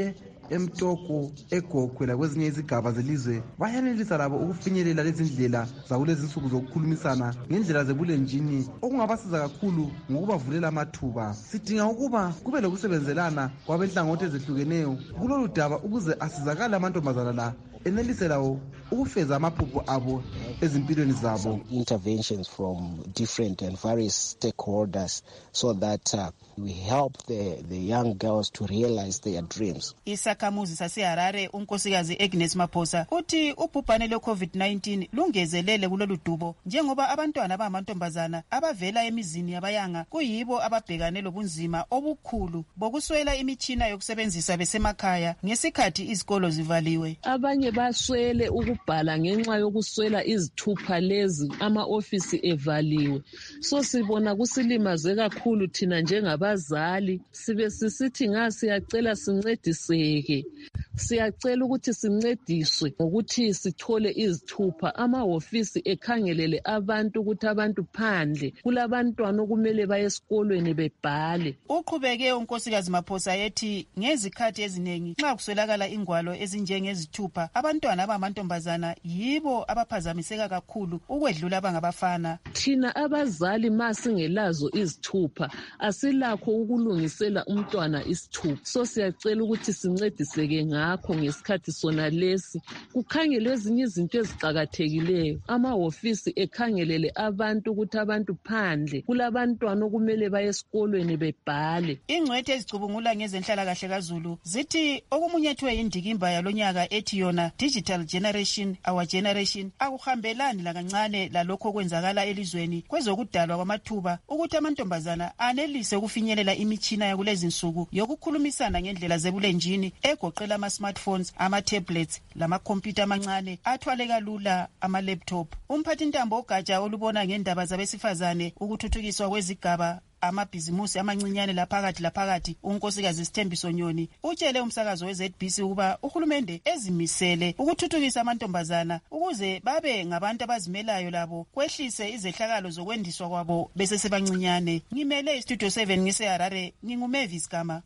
eMtoko, eGokhwe kwezinye izigaba zelizwe bayanelisa labo ukufinyelela lezi ndlela zakulezi nsuku zokukhulumisana ngendlela zebulenjini, okungabasiza kakhulu ngokubavulela amathuba. Sidinga ukuba kube lokusebenzelana kwabenhlangothi ezehlukeneyo kulolu daba ukuze asizakale amantombazana la enelise lawo ukufeza amaphupho abo ezimpilweni zabo. Interventions from different and various stakeholders so that we help the young girls to realize their dreams. Isakhamuzi saseHarare unkosikazi Agnes Maphosa uthi ubhubhane lwe-COVID-19 lungezelele kulolu dubo njengoba abantwana abangamantombazana abavela emizini yabayanga kuyibo ababhekane lobunzima obukhulu bokuswela imitshina yokusebenzisa besemakhaya ngesikhathi izikolo zivaliwe. Abanye baswele ukubhala ngenxa yokuswela izithupha lezi ama-ofisi evaliwe. So sibona kusilimaze kakhulu thina njengabazali, sibe sisithi siyacela sincediseke. Siyacela ukuthi sincediswe ngokuthi sithole izithupha, ama-ofisi ekhangelele abantu ukuthi abantu phandle kulabantwana okumele baye esikolweni bebhale. Uqhubeke unkosikazi Maphosa ethi ngezikhathi eziningi nxa kuswelakala ingwalo ezinjengezithupha abantwana abangamantombazana yibo abaphazamiseka kakhulu ukwedlula abangabafana. Thina abazali masingelazo izithupha asilakho ukulungisela umntwana isithupha. So siyacela ukuthi sincediseke ngakho ngesikhathi sona lesi kukhangelwe ezinye izinto eziqakathekileyo, ama-ofisi ekhangelele abantu ukuthi abantu phandle kulabantwana okumele baye esikolweni bebhale. Ingcwethe ezicubungula ngezenhlalakahle kaZulu zithi okumunyethwe indikimba yalonyaka ethi yona Digital Generation, Our Generation akuhambelani lakancane lalokho okwenzakala elizweni kwezokudalwa kwamathuba ukuthi amantombazana anelise ukufinyelela imitshina yakulezi nsuku yokukhulumisana ngendlela zebulenjini egoqela ama-smartphones, ama-tablets lamakhompyutha amancane athwaleka lula, ama-laptop. Umphathintambo ogatsha olubona ngendaba zabesifazane ukuthuthukiswa kwezigaba amabhizimusi amancinyane laphakathi unkosikazi Sithembiso Nyoni utshele umsakazo we-ZBC ukuba uhulumende ezimisele ukuthuthukisa amantombazana ukuze babe ngabantu abazimelayo labo kwehlise izehlakalo zokwendiswa kwabo besesebancinyane. Ngimele iStudio 7 ngiseHarare, nginguMavis Gama.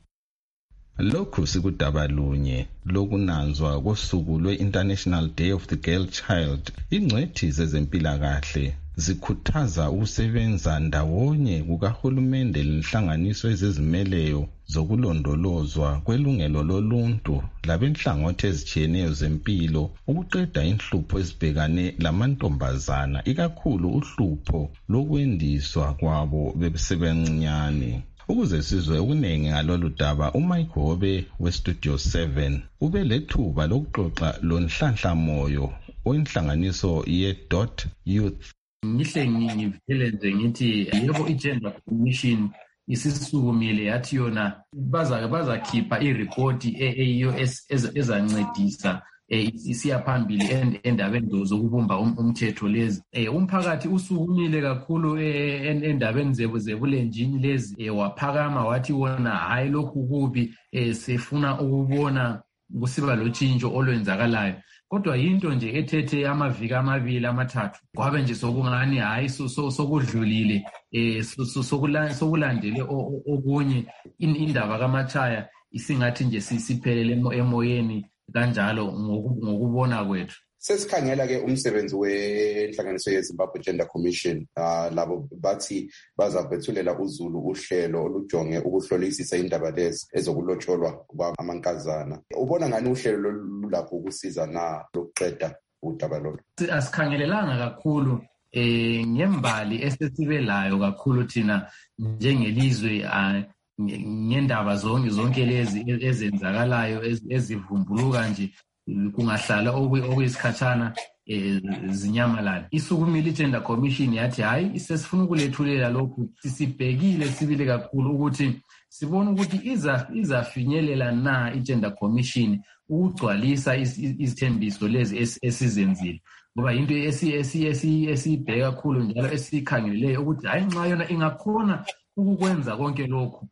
Lokhu sikudaba lunye lokunanzwa kosuku lwe-International Day of the Girl Child. Ingcwethi zezempilakahle zikhuthaza ukusebenza ndawonye kukahulumende lenhlanganiso ezizimeleyo zokulondolozwa kwelungelo loluntu labenhlangothi ezitshiyeneyo zempilo ukuqeda inhlupho ezibhekane lamantombazana, ikakhulu uhlupho lokwendiswa kwabo besebancinyane. Ukuze sizwe okuningi ngalolu daba, uMike Hobe weStudio 7 ube lethuba lokuxoxa lonhlanhla moyo wenhlanganiso ye-Dot Youth. Ngihle ngivele nje ngithi yebo i-Gender Commission isisukumile yathi yona bazakhipha ireport eyiyo ezancedisa isiya phambili endabeni zokubumba umthetho lezi. Umphakathi usukumile kakhulu endabeni zebulenjini lezi, waphakama wathi wona hayi lokhu kubi, sefuna ukubona kusiba lotshintsho olwenzakalayo. Kodwa yinto nje ethethe amaviki amabili amathathu kwabe nje sokungani hayi sokudlulile, sokulandele okunye indaba kaMachaya isingathi nje siphelele emoyeni kanjalo ngokubona kwethu. Sesikhangela-ke umsebenzi wenhlanganiso yeZimbabwe Gender Commission. Labo bathi bazakwethulela uZulu uhlelo olujonge ukuhlolisisa indaba lezi ezokulotsholwa kwamankazana. Ubona ngani uhlelo lulapho ukusiza na lokuqeda udaba lolu? Asikhangelelanga kakhulu ngembali esesibelayo kakhulu thina njengelizwe ngendaba zonke lezi ezenzakalayo ezivumbuluka nje kungahlala okuyisikhatshana zinyamalala. Isukumile i-Gender Commission yathi hayi sesifuna ukulethulela lokhu, sibhekile sibile kakhulu ukuthi sibone ukuthi izafinyelela na i-Gender Commission ukugcwalisa izithembiso lezi esizenzile, ngoba into esiyibheke kakhulu njalo esiyikhangeleleyo ukuthi hayi nxa yona ingakhona ukukwenza konke lokhu,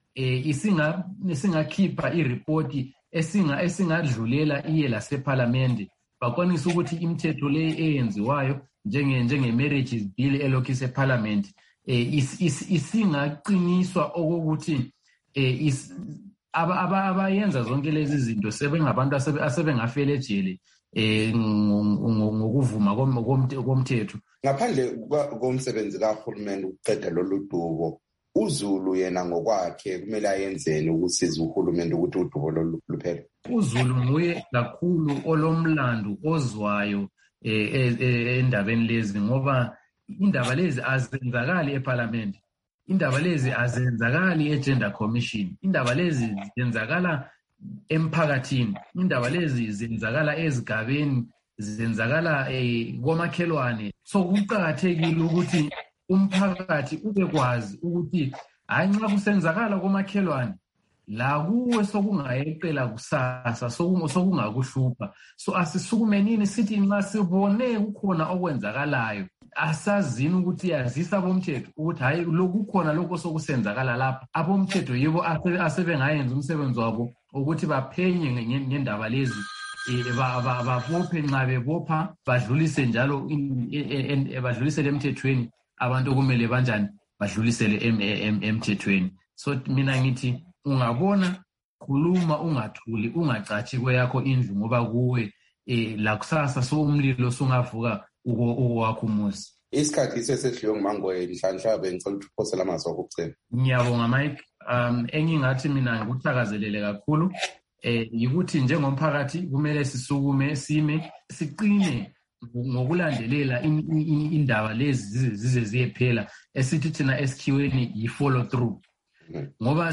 isingakhipha iripoti esingadlulela iye lasephalamende, bakwanisa ukuthi imithetho le eyenziwayo njenge-marriages bill elokhu isephalamende isingaqiniswa okokuthi abayenza zonke lezi zinto sebengabantu asebengafela ejele ngokuvuma komthetho. Ngaphandle komsebenzi kahulumeni ukuqeda lolu dubo, uZulu yena ngokwakhe kumele ayenzeni ukusiza uhulumeni ukuthi udubo lolu luphele? uZulu nguye kakhulu olomlando ozwayo endabeni lezi, ngoba indaba lezi azenzakali eParliament, indaba lezi azenzakali eGender Commission, indaba lezi zenzakala emphakathini, indaba lezi zenzakala ezigabeni, zenzakala komakhelwane. So kuqakathekile ukuthi umphakathi ubekwazi ukuthi hayi nxa kusenzakala komakhelwane la kuwe sokungayeqela kusasa, sokungakuhlupha. So asisukumenini sithi nxa sibone kukhona okwenzakalayo asazini ukuthi yazisa abomthetho ukuthi hayi lokhu khona lokho sokusenzakala lapha. Abomthetho yibo asebengayenza umsebenzi wabo ukuthi baphenye ngendaba lezi, babophe nxa bebopha, badlulise njalo badlulisele emthethweni abantu okumele banjani badlulisele emthethweni. So mina ngithi ungabona khuluma, ungathuli, ungacathi kweyakho indlu ngoba kuwe lakusasa so umlilo sungavuka uwakho umuzi. Isikhathi sesedliwe nguMangoye Nhlanhla, bengicela ukuthi uphosele amazwi okugcina. Ngiyabonga Mike. Engingathi mina ngikuthakazelele kakhulu yikuthi njengomphakathi kumele sisukume, sime, siqine ngokulandelela indaba lezi zize ziyephela, esithi thina esikhiweni yi-follow through. Ngoba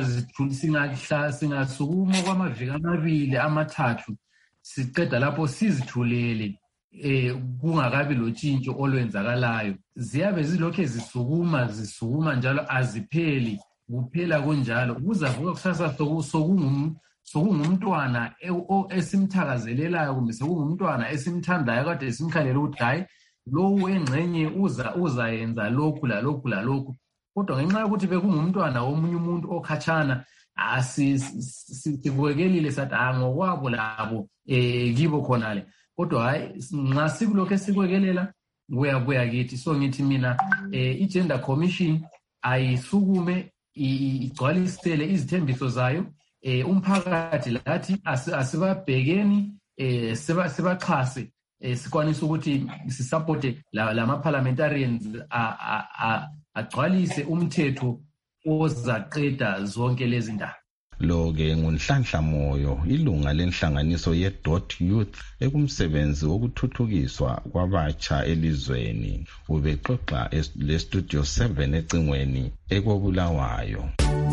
singasukuma kwamaviki amabili amathathu siqeda lapho sizithulele kungakabi lotshintsho olwenzakalayo, ziyabe zilokhe zisukuma njalo azipheli, kuphela kunjalo. Kuzavuka kusasa sokungumntwana esimthakazelelayo kumbe sokungumntwana esimthandayo kade esimkhalela ukuthi hayi lowu engxenye uzayenza lokhu lalokhu lalokhu, kodwa ngenxa yokuthi bekungumntwana womunye umuntu okhatshana sikuwekelile sathi ngokwabo labo kibo khonale, kodwa hayi nxa sikulokhu esikwekelela kuyabuya kithi. So ngithi mina i-Gender Commission ayisukume igcwalisele izithembiso zayo, umphakathi lathi asibabhekeni, sibaxhase, sikwanisa ukuthi sisupporte lama-parliamentarians agcwalise umthetho ozaqeda zonke lezi ndaba. Lo-ke nguNhlanhla Moyo, ilunga lenhlanganiso ye-Dot Youth ekumsebenzi wokuthuthukiswa kwabatsha elizweni. Ubexoxa le-Studio 7 ecingweni ekobulawayo.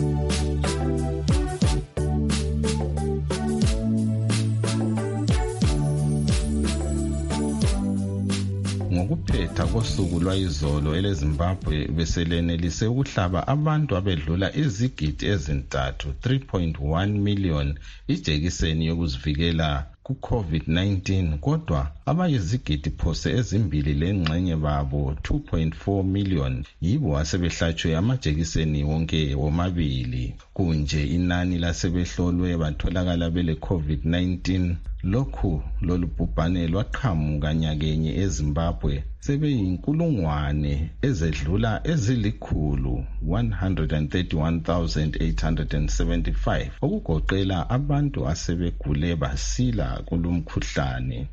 Ngokuphetha kosuku lwayizolo eleZimbabwe beselenelise ukuhlaba abantu abedlula izigidi ezintathu 3.1 million ijekiseni yokuzivikela ku-COVID-19, kodwa abayizigidi phose ezimbili lengxenye babo 2.4 million yibo asebehlatshwe amajekiseni wonke womabili. Kunje inani lasebehlolwe batholakala bele COVID-19. Lolu bhubhane lwaqhamuka nyakenye eZimbabwe sebeyinkulungwane ezedlula ezilikhulu 131,875 okugoqela abantu asebegule basila kulumkhuhlane.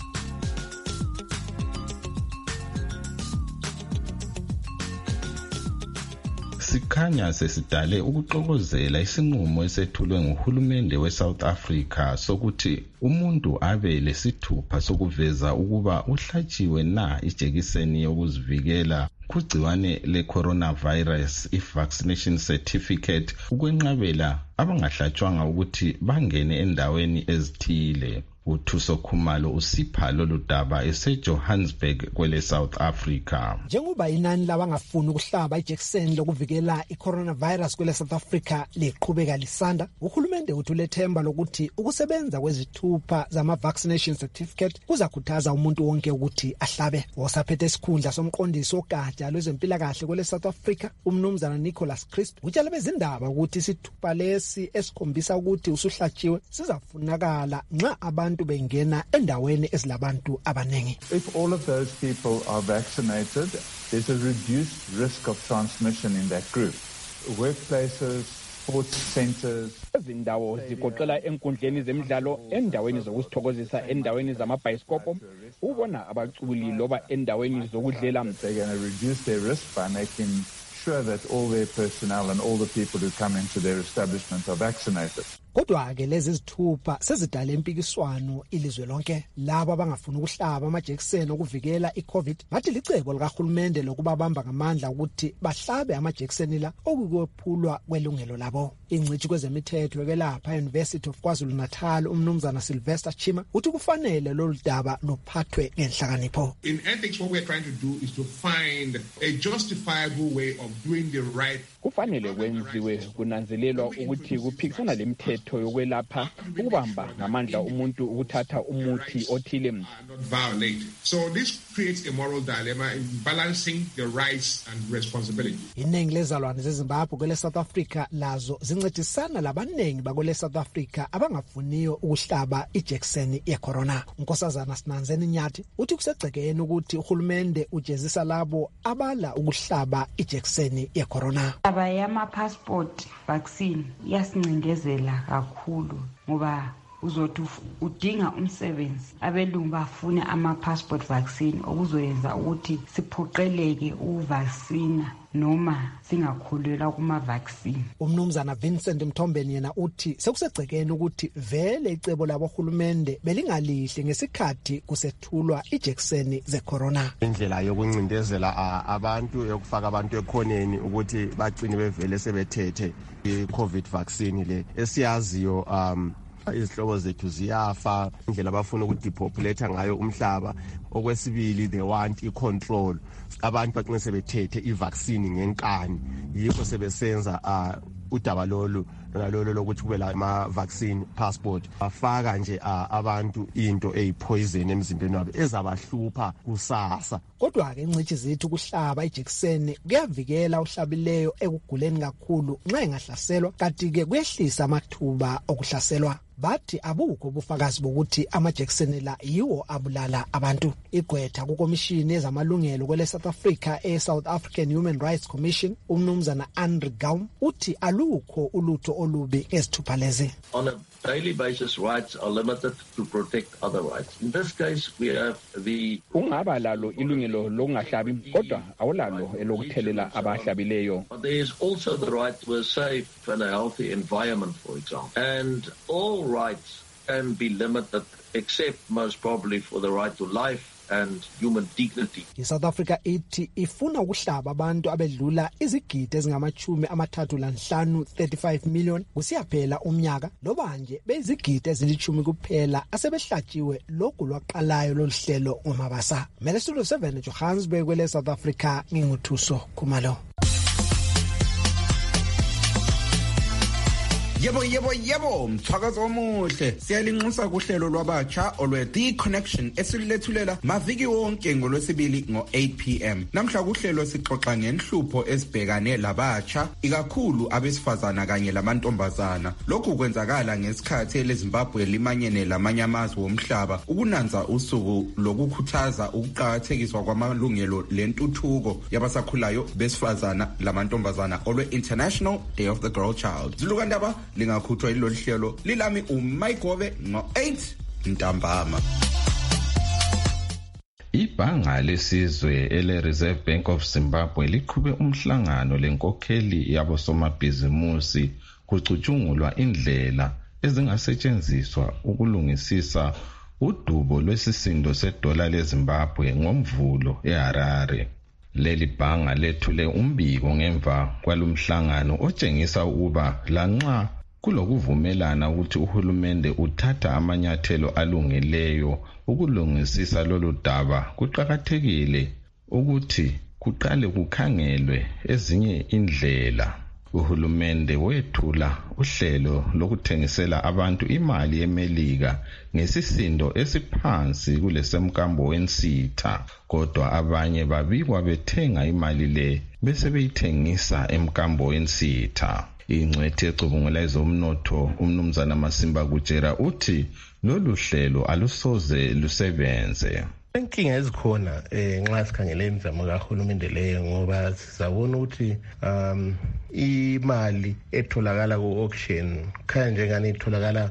Sikhanya sesidale ukuxokozela isinqumo esethulwe nguhulumende weSouth Africa sokuthi umuntu abe lesithupha sokuveza ukuba uhlatshiwe na ijekiseni yokuzivikela kugciwane le-coronavirus, i-vaccination certificate, ukwenqabela abangahlatshwanga ukuthi bangene endaweni ezithile. uThuso Khumalo usipha lolu daba eseJohannesburg kwele South Africa. Njengoba inani labangafuni ukuhlaba ijekiseni lokuvikela i-coronavirus kwele South Africa liqhubeka lisanda, uhulumende uthulethemba lokuthi ukusebenza kwezithupha zama-vaccination certificate kuzakhuthaza umuntu wonke ukuthi ahlabe. Osaphethe isikhundla somqondisi ogatsha lwezempilakahle kwele South Africa, umnumzana Nicholas Crisp, utshela bezindaba ukuthi isithupha lesi esikhombisa ukuthi usuhlatshiwe sizafunakala nxa abantu bengena endaweni ezilabantu abanengi. If all of those people are vaccinated, there's a reduced risk of transmission in that group. Workplaces, sports centers. Izindawo zigoqela enkundleni zemidlalo, endaweni zokuzithokozisa, endaweni zamabhayisikobho, ubona abaculi loba endaweni zokudlela. They're going to reduce their risk by making sure that all their personnel and all the people who come into their establishment are vaccinated. Kodwa-ke lezi zithupha sezidala impikiswano ilizwe lonke. Labo abangafuni ukuhlaba amajekiseni okuvikela i-COVID bathi licebo likahulumende lokubabamba ngamandla ukuthi bahlabe amajekiseni la okukwephulwa kwelungelo labo. Ingcitshi kwezemithetho yokwelapha e-University of KwaZulu-Natal umnumzana Sylvester Chima uthi kufanele lolu daba luphathwe ngenhlakanipho. In ethics, what we're trying to do is to find a justifiable way of doing the right. Kufanele kwenziwe kunanzelelwa ukuthi kuphikisana lemithetho yokwelapha ukubamba ngamandla umuntu ukuthatha umuthi othile. So this creates a moral dilemma in balancing the rights and responsibility. Iningi lezalwane zeZimbabwe kwele South Africa lazo zincedisana labanengi bakwele South Africa abangafuniyo ukuhlaba ijekiseni ye-corona. Nkosazana Sinanzeni Nyathi uthi kusegcekeni ukuthi uhulumende ujezisa labo abala ukuhlaba ijekiseni ye-corona. Aba yama-passport vaccine yasincindezela kakhulu ngoba uzothi udinga umsebenzi abelungu bafune ama-passport vaccine okuzoyenza ukuthi siphoqeleke uvaccina noma singakholelwa kuma-vaccine. Umnumzana Vincent Mthombeni yena uthi sekusegcekeni ukuthi vele icebo labohulumende belingalihle ngesikhathi kusethulwa ijekiseni ze-corona. Indlela yokuncindezela abantu yokufaka abantu ekhoneni ukuthi bagcine bevele sebethethe i-COVID vaccine le esiyaziyo izihlobo zethu ziyafa, indlela abafuna ukudepopulate ngayo umhlaba. Okwesibili they want i-control, abantu bagcine sebethethe i-vaccine ngenkani, yikho sebesenza udaba lolu lokuthi kube la ama-vaccine passport bafaka nje abantu into eyipoison emzimbeni wabo ezabahlupha kusasa. Kodwa-ke ingcitshi zithi ukuhlaba ijekiseni kuyavikela uhlabileyo ekuguleni kakhulu nxa engahlaselwa, kanti-ke kuyehlisa amathuba okuhlaselwa. Bathi abukho ubufakazi bokuthi amajekiseni la yiwo abulala abantu. Igqwetha kukomishini ezamalungelo kwele South Africa South African Human Rights Commission umnumzana Andrew Gaum uthi alukho ulutho olubi ezithupha lezi. On a daily basis, rights are limited to protect other rights. In this case, we have the ungaba lalo ilungelo lokungahlabi kodwa awulalo elokuthelela abahlabileyo. But there is also the right to a safe and a healthy environment, for example. And all rights can be limited except most probably for the right to life and human dignity. I-South Africa ithi ifuna ukuhlaba abantu abedlula izigidi ezingama-35 35 million kusiyaphela umnyaka, loba nje bezigidi ezilithumi kuphela asebehlatshiwe lokhu lwaqalayo loluhlelo ngomabasa. Mele Studio 7 Johannesburg kwele South Africa, nginguthuso Khumalo. Yebo, mthakazo omuhle. Siyalinxusa kuhlelo lwabatsha olwe-The Connection esilethulela maviki wonke ngolwesibili ngo-8 p.m. Namhla kuhlelo sixoxa ngenhlupho ezibhekane labatsha, ikakhulu abesifazana kanye lamantombazana. Lokhu kwenzakala ngesikhathi leZimbabwe limanyene lamanye amazwe womhlaba ukunanza usuku lokukhuthaza ukuqakathekiswa kwamalungelo lentuthuko yabasakhulayo besifazana lamantombazana olwe-International Day of the Girl Child. Zilukandaba lingakhuthwa ilolu hlelo lilami uMayigobe ngo-8 ntambama. Ibhanga lesizwe ele-Reserve Bank of Zimbabwe liqhube umhlangano lenkokheli yabosomabhizimusi kucutshungulwa indlela ezingasetshenziswa ukulungisisa udubo lwesisindo sedola leZimbabwe ngomvulo eHarare. Leli bhanga lethule umbiko ngemva kwalomhlangano otshengisa ukuba lanxa kulokuvumelana ukuthi uhulumende uthatha amanyathelo alungeleyo ukulungisisa lolu daba, kuqakathekile ukuthi kuqale kukhangelwe ezinye indlela. Uhulumende wethula uhlelo lokuthengisela abantu imali yemelika ngesisindo esiphansi kulesemkambo wensitha, kodwa abanye babikwa bethenga imali le bese beyithengisa emkambo wensitha. Ingcwethi ecubungula ezomnotho umnumzana Masimba Kutshera uthi lolu hlelo alusoze lusebenze. Inkinga ezikhona nxa sikhangele imizamo kahulumende leyo ngoba sizabona ukuthi imali etholakala ku-auction khaya njengani itholakala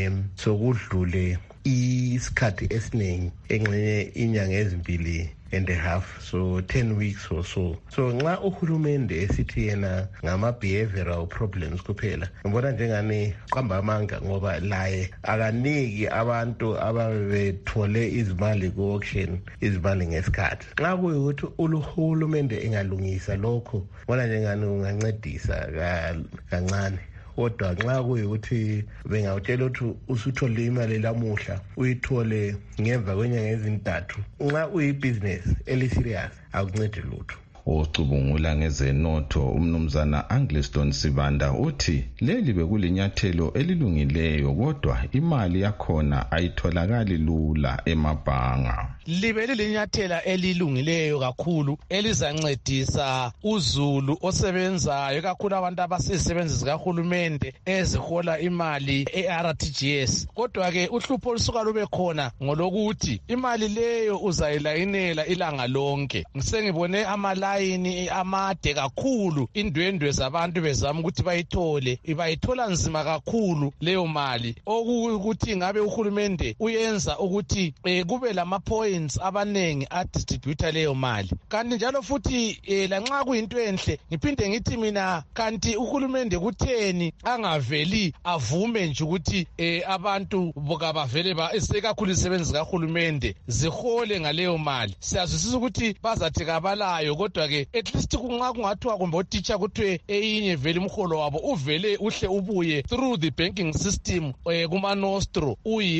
sokudlule isikhathi esiningi engxenye inyanga ezimbili and a half, so 10 weeks or so. So nxa uhulumende esithi yena ngama-behavioral problems kuphela, ngibona njengani qamba amanga ngoba laye akaniki abantu ababethole izimali ku-auction izimali ngesikhathi. Nxa kuyukuthi uhulumende engalungisa lokho, ngibona njengani ungancedisa kancane. Kodwa nxa kuyukuthi bengawutshela ukuthi usuthole imali lamuhla uyithole ngemva kwenyanga ezintathu, nxa uyibhizinesi eliserious akuncedi lutho. Ocubungula ngezenotho umnumzana Angliston Sibanda uthi leli bekulinyathelo elilungileyo kodwa imali yakhona ayitholakali lula emabhanga. Libe lilinyathela elilungileyo kakhulu elizancedisa uzulu osebenzayo kakhulu abantu abasebenzi zikahulumende ezihola imali eRTGS. Kodwa ke uhlupho olusuka lube khona ngolokuthi imali leyo uzayilayinela ilanga lonke. Ngisengibone amalayini amade kakhulu, indwendwe zabantu bezama ukuthi bayithola nzima kakhulu leyo mali, okuthi ngabe uhulumende uyenza ukuthi kube lama-point abanengi adistributha leyo mali. Kanti njalo futhi lanxa kuyinto enhle, ngiphinde ngithi mina kanti uhulumende kutheni angaveli avume nje ukuthi abantu bavele isekakhulu isebenzi kahulumende zihole ngaleyo mali. Siyazwisisa ukuthi bazathi kabalayo, kodwa ke at least nxa kungathiwa kumbe otitsha kuthiwe eyinye vele umholo wabo uvele uhle ubuye through the banking system kuma-nostro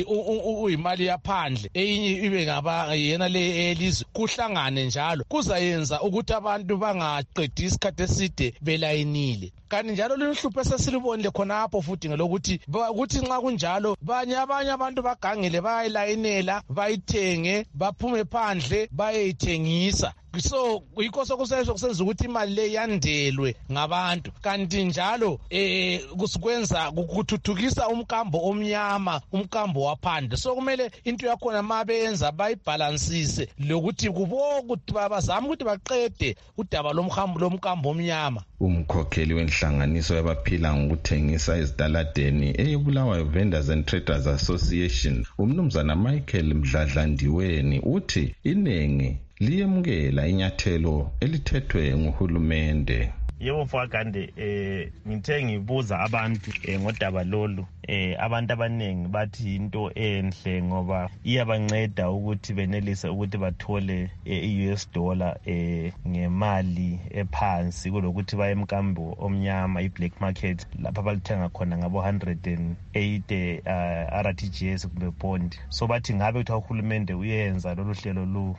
uyimali yaphandle, eyinye ibe yena le elizwe, kuhlangane njalo kuzayenza ukuthi abantu bangaqedi isikhathi eside belayinile. Kanti njalo luhlupho esesilibonile khonapho futhi ngelokuthi nxa kunjalo abanye abantu bagangele bayayilayinela bayithenge baphume phandle bayeyithengisa. So yikho sokusenza ukuthi imali le yandelwe ngabantu. Kanti njalo kusikwenza kuthuthukisa umkambo omnyama, umkambo waphandle. So kumele into yakhona mabenza bayibhalansise lokuthi ukuthi bazama ukuthi baqede udaba lomkambo omnyama. Umkhokheli wenhlanganiso yabaphila ngokuthengisa ezitaladeni eyebulawayo Vendors and Traders Association umnumzana Michael Mdladlandiweni uthi inengi liyemukela inyathelo elithethwe nguhulumende. Yebo mfakande ngithe ngibuza abantu ngodaba lolu abantu abanengi bathi into enhle ngoba iyabanceda ukuthi benelise ukuthi bathole i-US dollar ngemali ephansi kulokuthi baye emkambo omnyama i-black market lapha balithenga khona ngabo 108 RTGS kumbe bond. So bathi ngabe ukuthi uhulumende uyenza lolu hlelo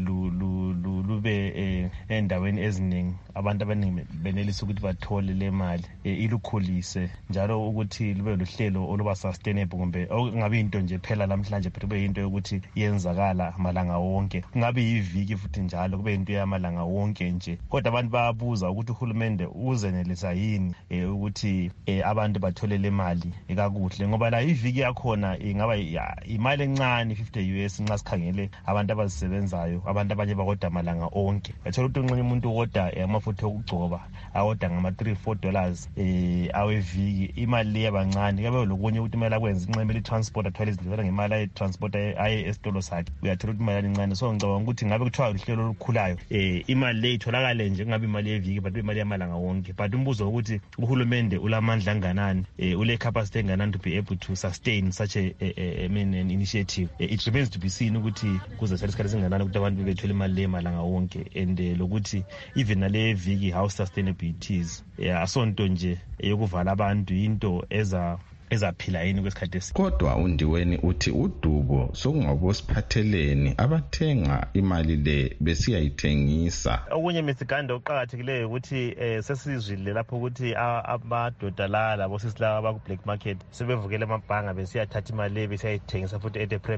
lube endaweni eziningi abantu abaningi benelisa ukuthi bathole le mali ilukhulise njalo ukuthi lube luhlelo oluba sustainable kumbe ngabe into nje phela namhlanje phela kube into yokuthi yenzakala malanga wonke, kungabe yiviki futhi njalo kube into yamalanga wonke nje. Kodwa abantu bayabuza ukuthi uhulumende uzenelisa yini ukuthi abantu bathole le mali kakuhle, ngoba la iviki yakhona ingaba imali encane 50 US nxa sikhangele abantu abazisebenzayo, abantu abanye bakoda malanga onke. Yathola ukuthi unxenye umuntu ukoda amafutha okugcoba awoda ngama $3-4 aweviki, imali le yabancane. Kabe lokunye ukuthi imali akwenza inxemele i-transport athwale izindleko ngemali ayi-transport aye esitolo sakhe, uyathola ukuthi imali encane. So ngicabanga ukuthi ngabe kuthiwa uhlelo olukhulayo imali le itholakale nje kungabe imali yeviki but imali yamalanga wonke. But umbuzo ukuthi uhulumende ulamandla anganani, ule capacity enganani to be able to sustain such an initiative. It remains to be seen ukuthi kuzothatha isikhathi esinganani ukuthi abantu bethole imali le malanga wonke, and lokuthi even nale viki how sustainable it is. Asonto nje yokuvala abantu into ezaphila yini kwesikhathi esi. Kodwa uNdiweni uthi udubo sokungabosiphatheleni abathenga imali le besiyayithengisa. Okunye misigande oqhakathekileyo ukuthi sesizwile lapho ukuthi amadoda labo sisilawa baku black market sebevukele amabhanga besiyathatha imali le besiyayithengisa futhi at a premium.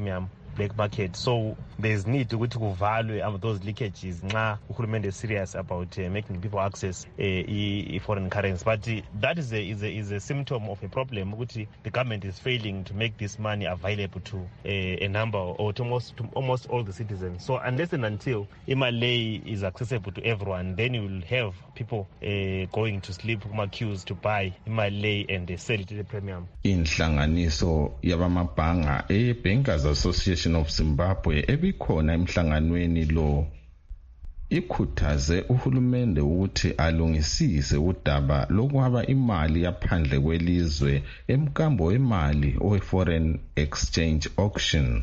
black market. So there's need ukuthi kuvalwe those leakages nxa uhulumende is serious about making people access foreign currency. But that is a symptom of a problem ukuthi the government is failing to make this money available to a number or to almost all the citizens. So unless and until imali is accessible to everyone, then you will have people going to sleep queues to buy imali and they sell it at a premium. Inhlanganiso yabamabhanga Bankers Association of Zimbabwe ebikhona emhlanganweni lo ikhuthaze uhulumende ukuthi alungisise udaba lokuhaba imali yaphandle kwelizwe emkambo wemali owe-foreign exchange auction.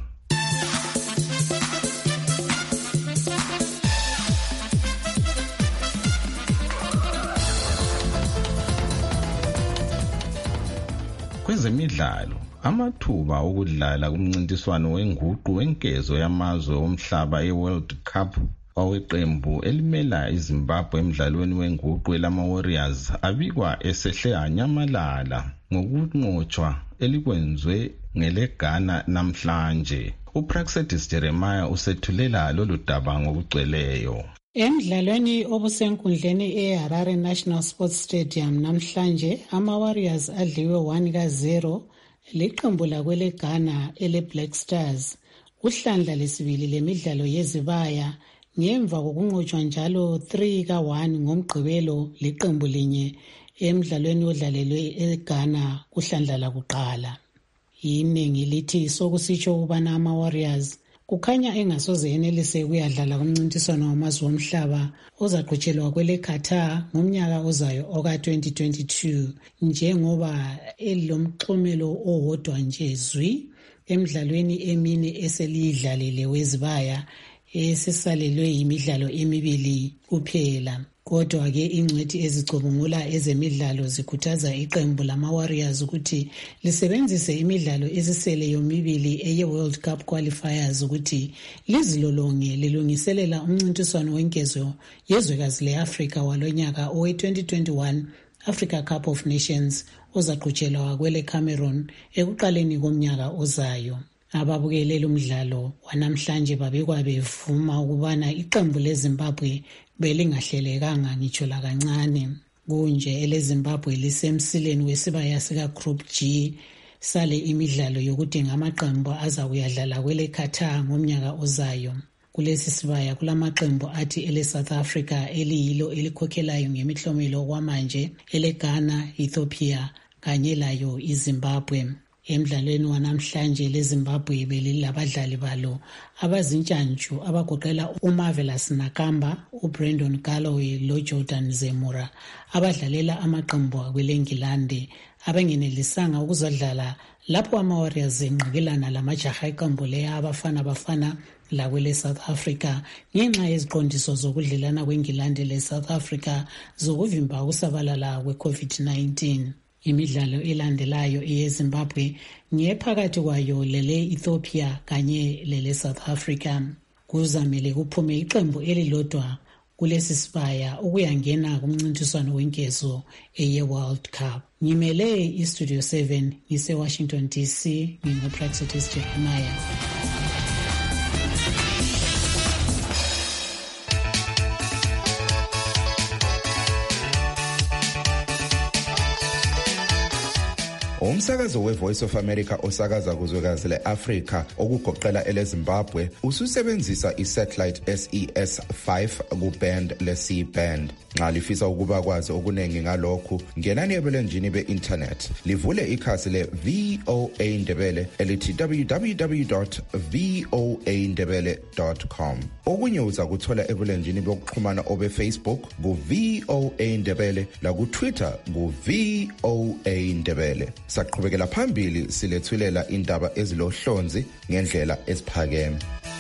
Kwezemidlalo, amathuba okudlala kumncintiswano wenguqu wenkezo yamazwe omhlaba eWorld Cup oweqembu elimela iZimbabwe emidlalweni wenguqu elama-Warriors abikwa esehle anyamalala ngokunqotshwa elikwenzwe ngeleGhana namhlanje. uPraxedis Jeremiah usethulela lolu daba ngokugcweleyo. Emidlalweni obusenkundleni eHarare National Sports Stadium namhlanje ama-Warriors adliwe 1-0 liqembu lakweleGhana ele-Black Stars kuhlandla lesibili lemidlalo yezibaya ngemva kokunqotshwa njalo 3-1 ngomgqibelo liqembu linye emidlalweni odlalelwe eGhana kuhlandla lakuqala. Iningi lithi sokusitsho ukubana ama-Warriors kukhanya engasoze enelise ukuyadlala kumncintiswano wamazwe omhlaba ozaqhutshelwa kweleQatar ngomnyaka ozayo oka-2022 njengoba elomxhumelo owodwa nje zwi emidlalweni emine eseliyidlalile wezibaya esisalelwe yimidlalo emibili kuphela. Kodwa-ke ingcwethi ezicubungula ezemidlalo zikhuthaza iqembu lama-Warriors ukuthi lisebenzise imidlalo ezisele yomibili eye-World Cup qualifiers ukuthi lizilolonge lilungiselela umncintiswano wenkezo yezwekazi le-Afrika walonyaka owe-2021 Africa Cup of Nations ozaqhutshelwa kwele-Cameroon ekuqaleni komnyaka ozayo. Ababukelela umdlalo wanamhlanje babekwa bevuma ukubana iqembu leZimbabwe belingahlelekanga ngitsho lakancane. Kunje eleZimbabwe lisemsileni wesibaya sika-Group G sale imidlalo yokudinga amaqembu aza kuyadlala kweleQatar ngomnyaka ozayo. Kulesi sibaya kulamaqembu athi ele-South Africa eliyilo elikhokhelayo ngemihlomelo kwamanje, eleGhana, Ethiopia kanye layo iZimbabwe. Emidlalweni wanamhlanje leZimbabwe belilabadlali balo abazintshantshu abagoqela uMarvelous Nakamba, uBrandon Galloway loJordan Zemura abadlalela amaqembu akweleNgilande abangenelisanga ukuzodlala lapho ama-Warriors enqakelana lamajaha eqembu leya abafana lakwele South Africa ngenxa yeziqondiso zokudlelana kweNgilande leSouth Africa zokuvimba ukusabalala kwe-COVID-19. Imidlalo elandelayo eyeZimbabwe ngephakathi kwayo lele-Ethiopia kanye lele-South Africa. Kuzamele kuphume iqembu elilodwa kulesi sibaya ukuyangena kumncintiswano wenkezo eye-World Cup. Ngimele iStudio 7 ngise-Washington DC, nginguPraxedis Jeremiah. Umsakazo weVoice of America osakaza kuzwekazi le-Afrika okugoqela eleZimbabwe ususebenzisa isatellite SES5 kuband le-C-band. Nxa lifisa ukuba kwazi okuningi ngalokhu, ngenani ebulenjini be-internet livule ikhasi le-VOA Ndebele elithi www.voandebele.com. Okunye uza kuthola ebulenjini bokuxhumana obe-Facebook ku-VOA Ndebele laku-Twitter ku-VOA Ndebele. Saqhubekela phambili silethulela indaba ezilohlonzi ngendlela eziphakeme.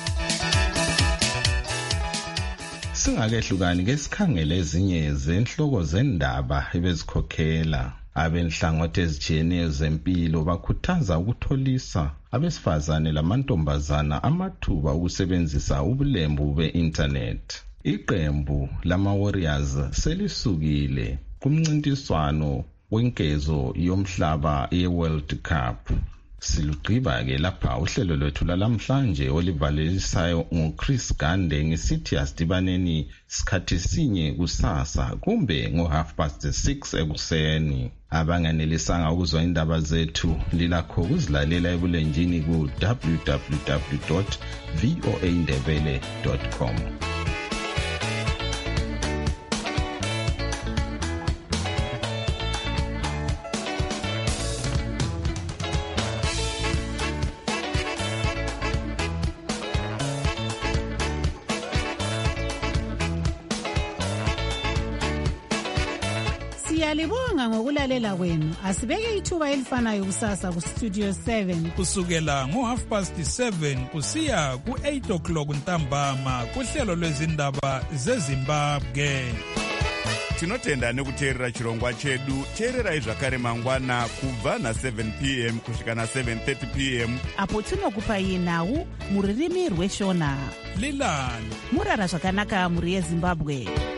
Singakehlukani ke sikhangele ezinye zenhloko zendaba ebezikhokhela. Abenhlangothi ezitshiyeneyo zempilo bakhuthaza ukutholisa abesifazane lamantombazana amathuba ukusebenzisa ubulembu be-internet. Iqembu lama-Warriors selisukile kumncintiswano wenkezo yomhlaba ye-World Cup. Silugqiba-ke lapha uhlelo lwethu lalamhlanje olivalisayo nguChris Gande ngisithi asidibaneni sikhathi sinye kusasa kumbe ngo6:30 ekuseni. Abanganelisanga ukuzwa indaba zethu lilakho ukuzilalela ebulenjini ku www.voaindebele.com. Siyalibonga ngokulalela kwenu. Asibeke ithuba elifanayo kusasa ku Studio 7 kusukela ngo7:30 kusiya ku8 ntambama kuhlelo lwezindaba zeZimbabwe. Tinotenda nekuteerera chirongwa chedu. Teererai zvakare mangwana kubva na7 p.m. kusvika na7:30 p.m. apo tinokupai nhau muririmi rweshona. Lilani murara zvakanaka muri yeZimbabwe.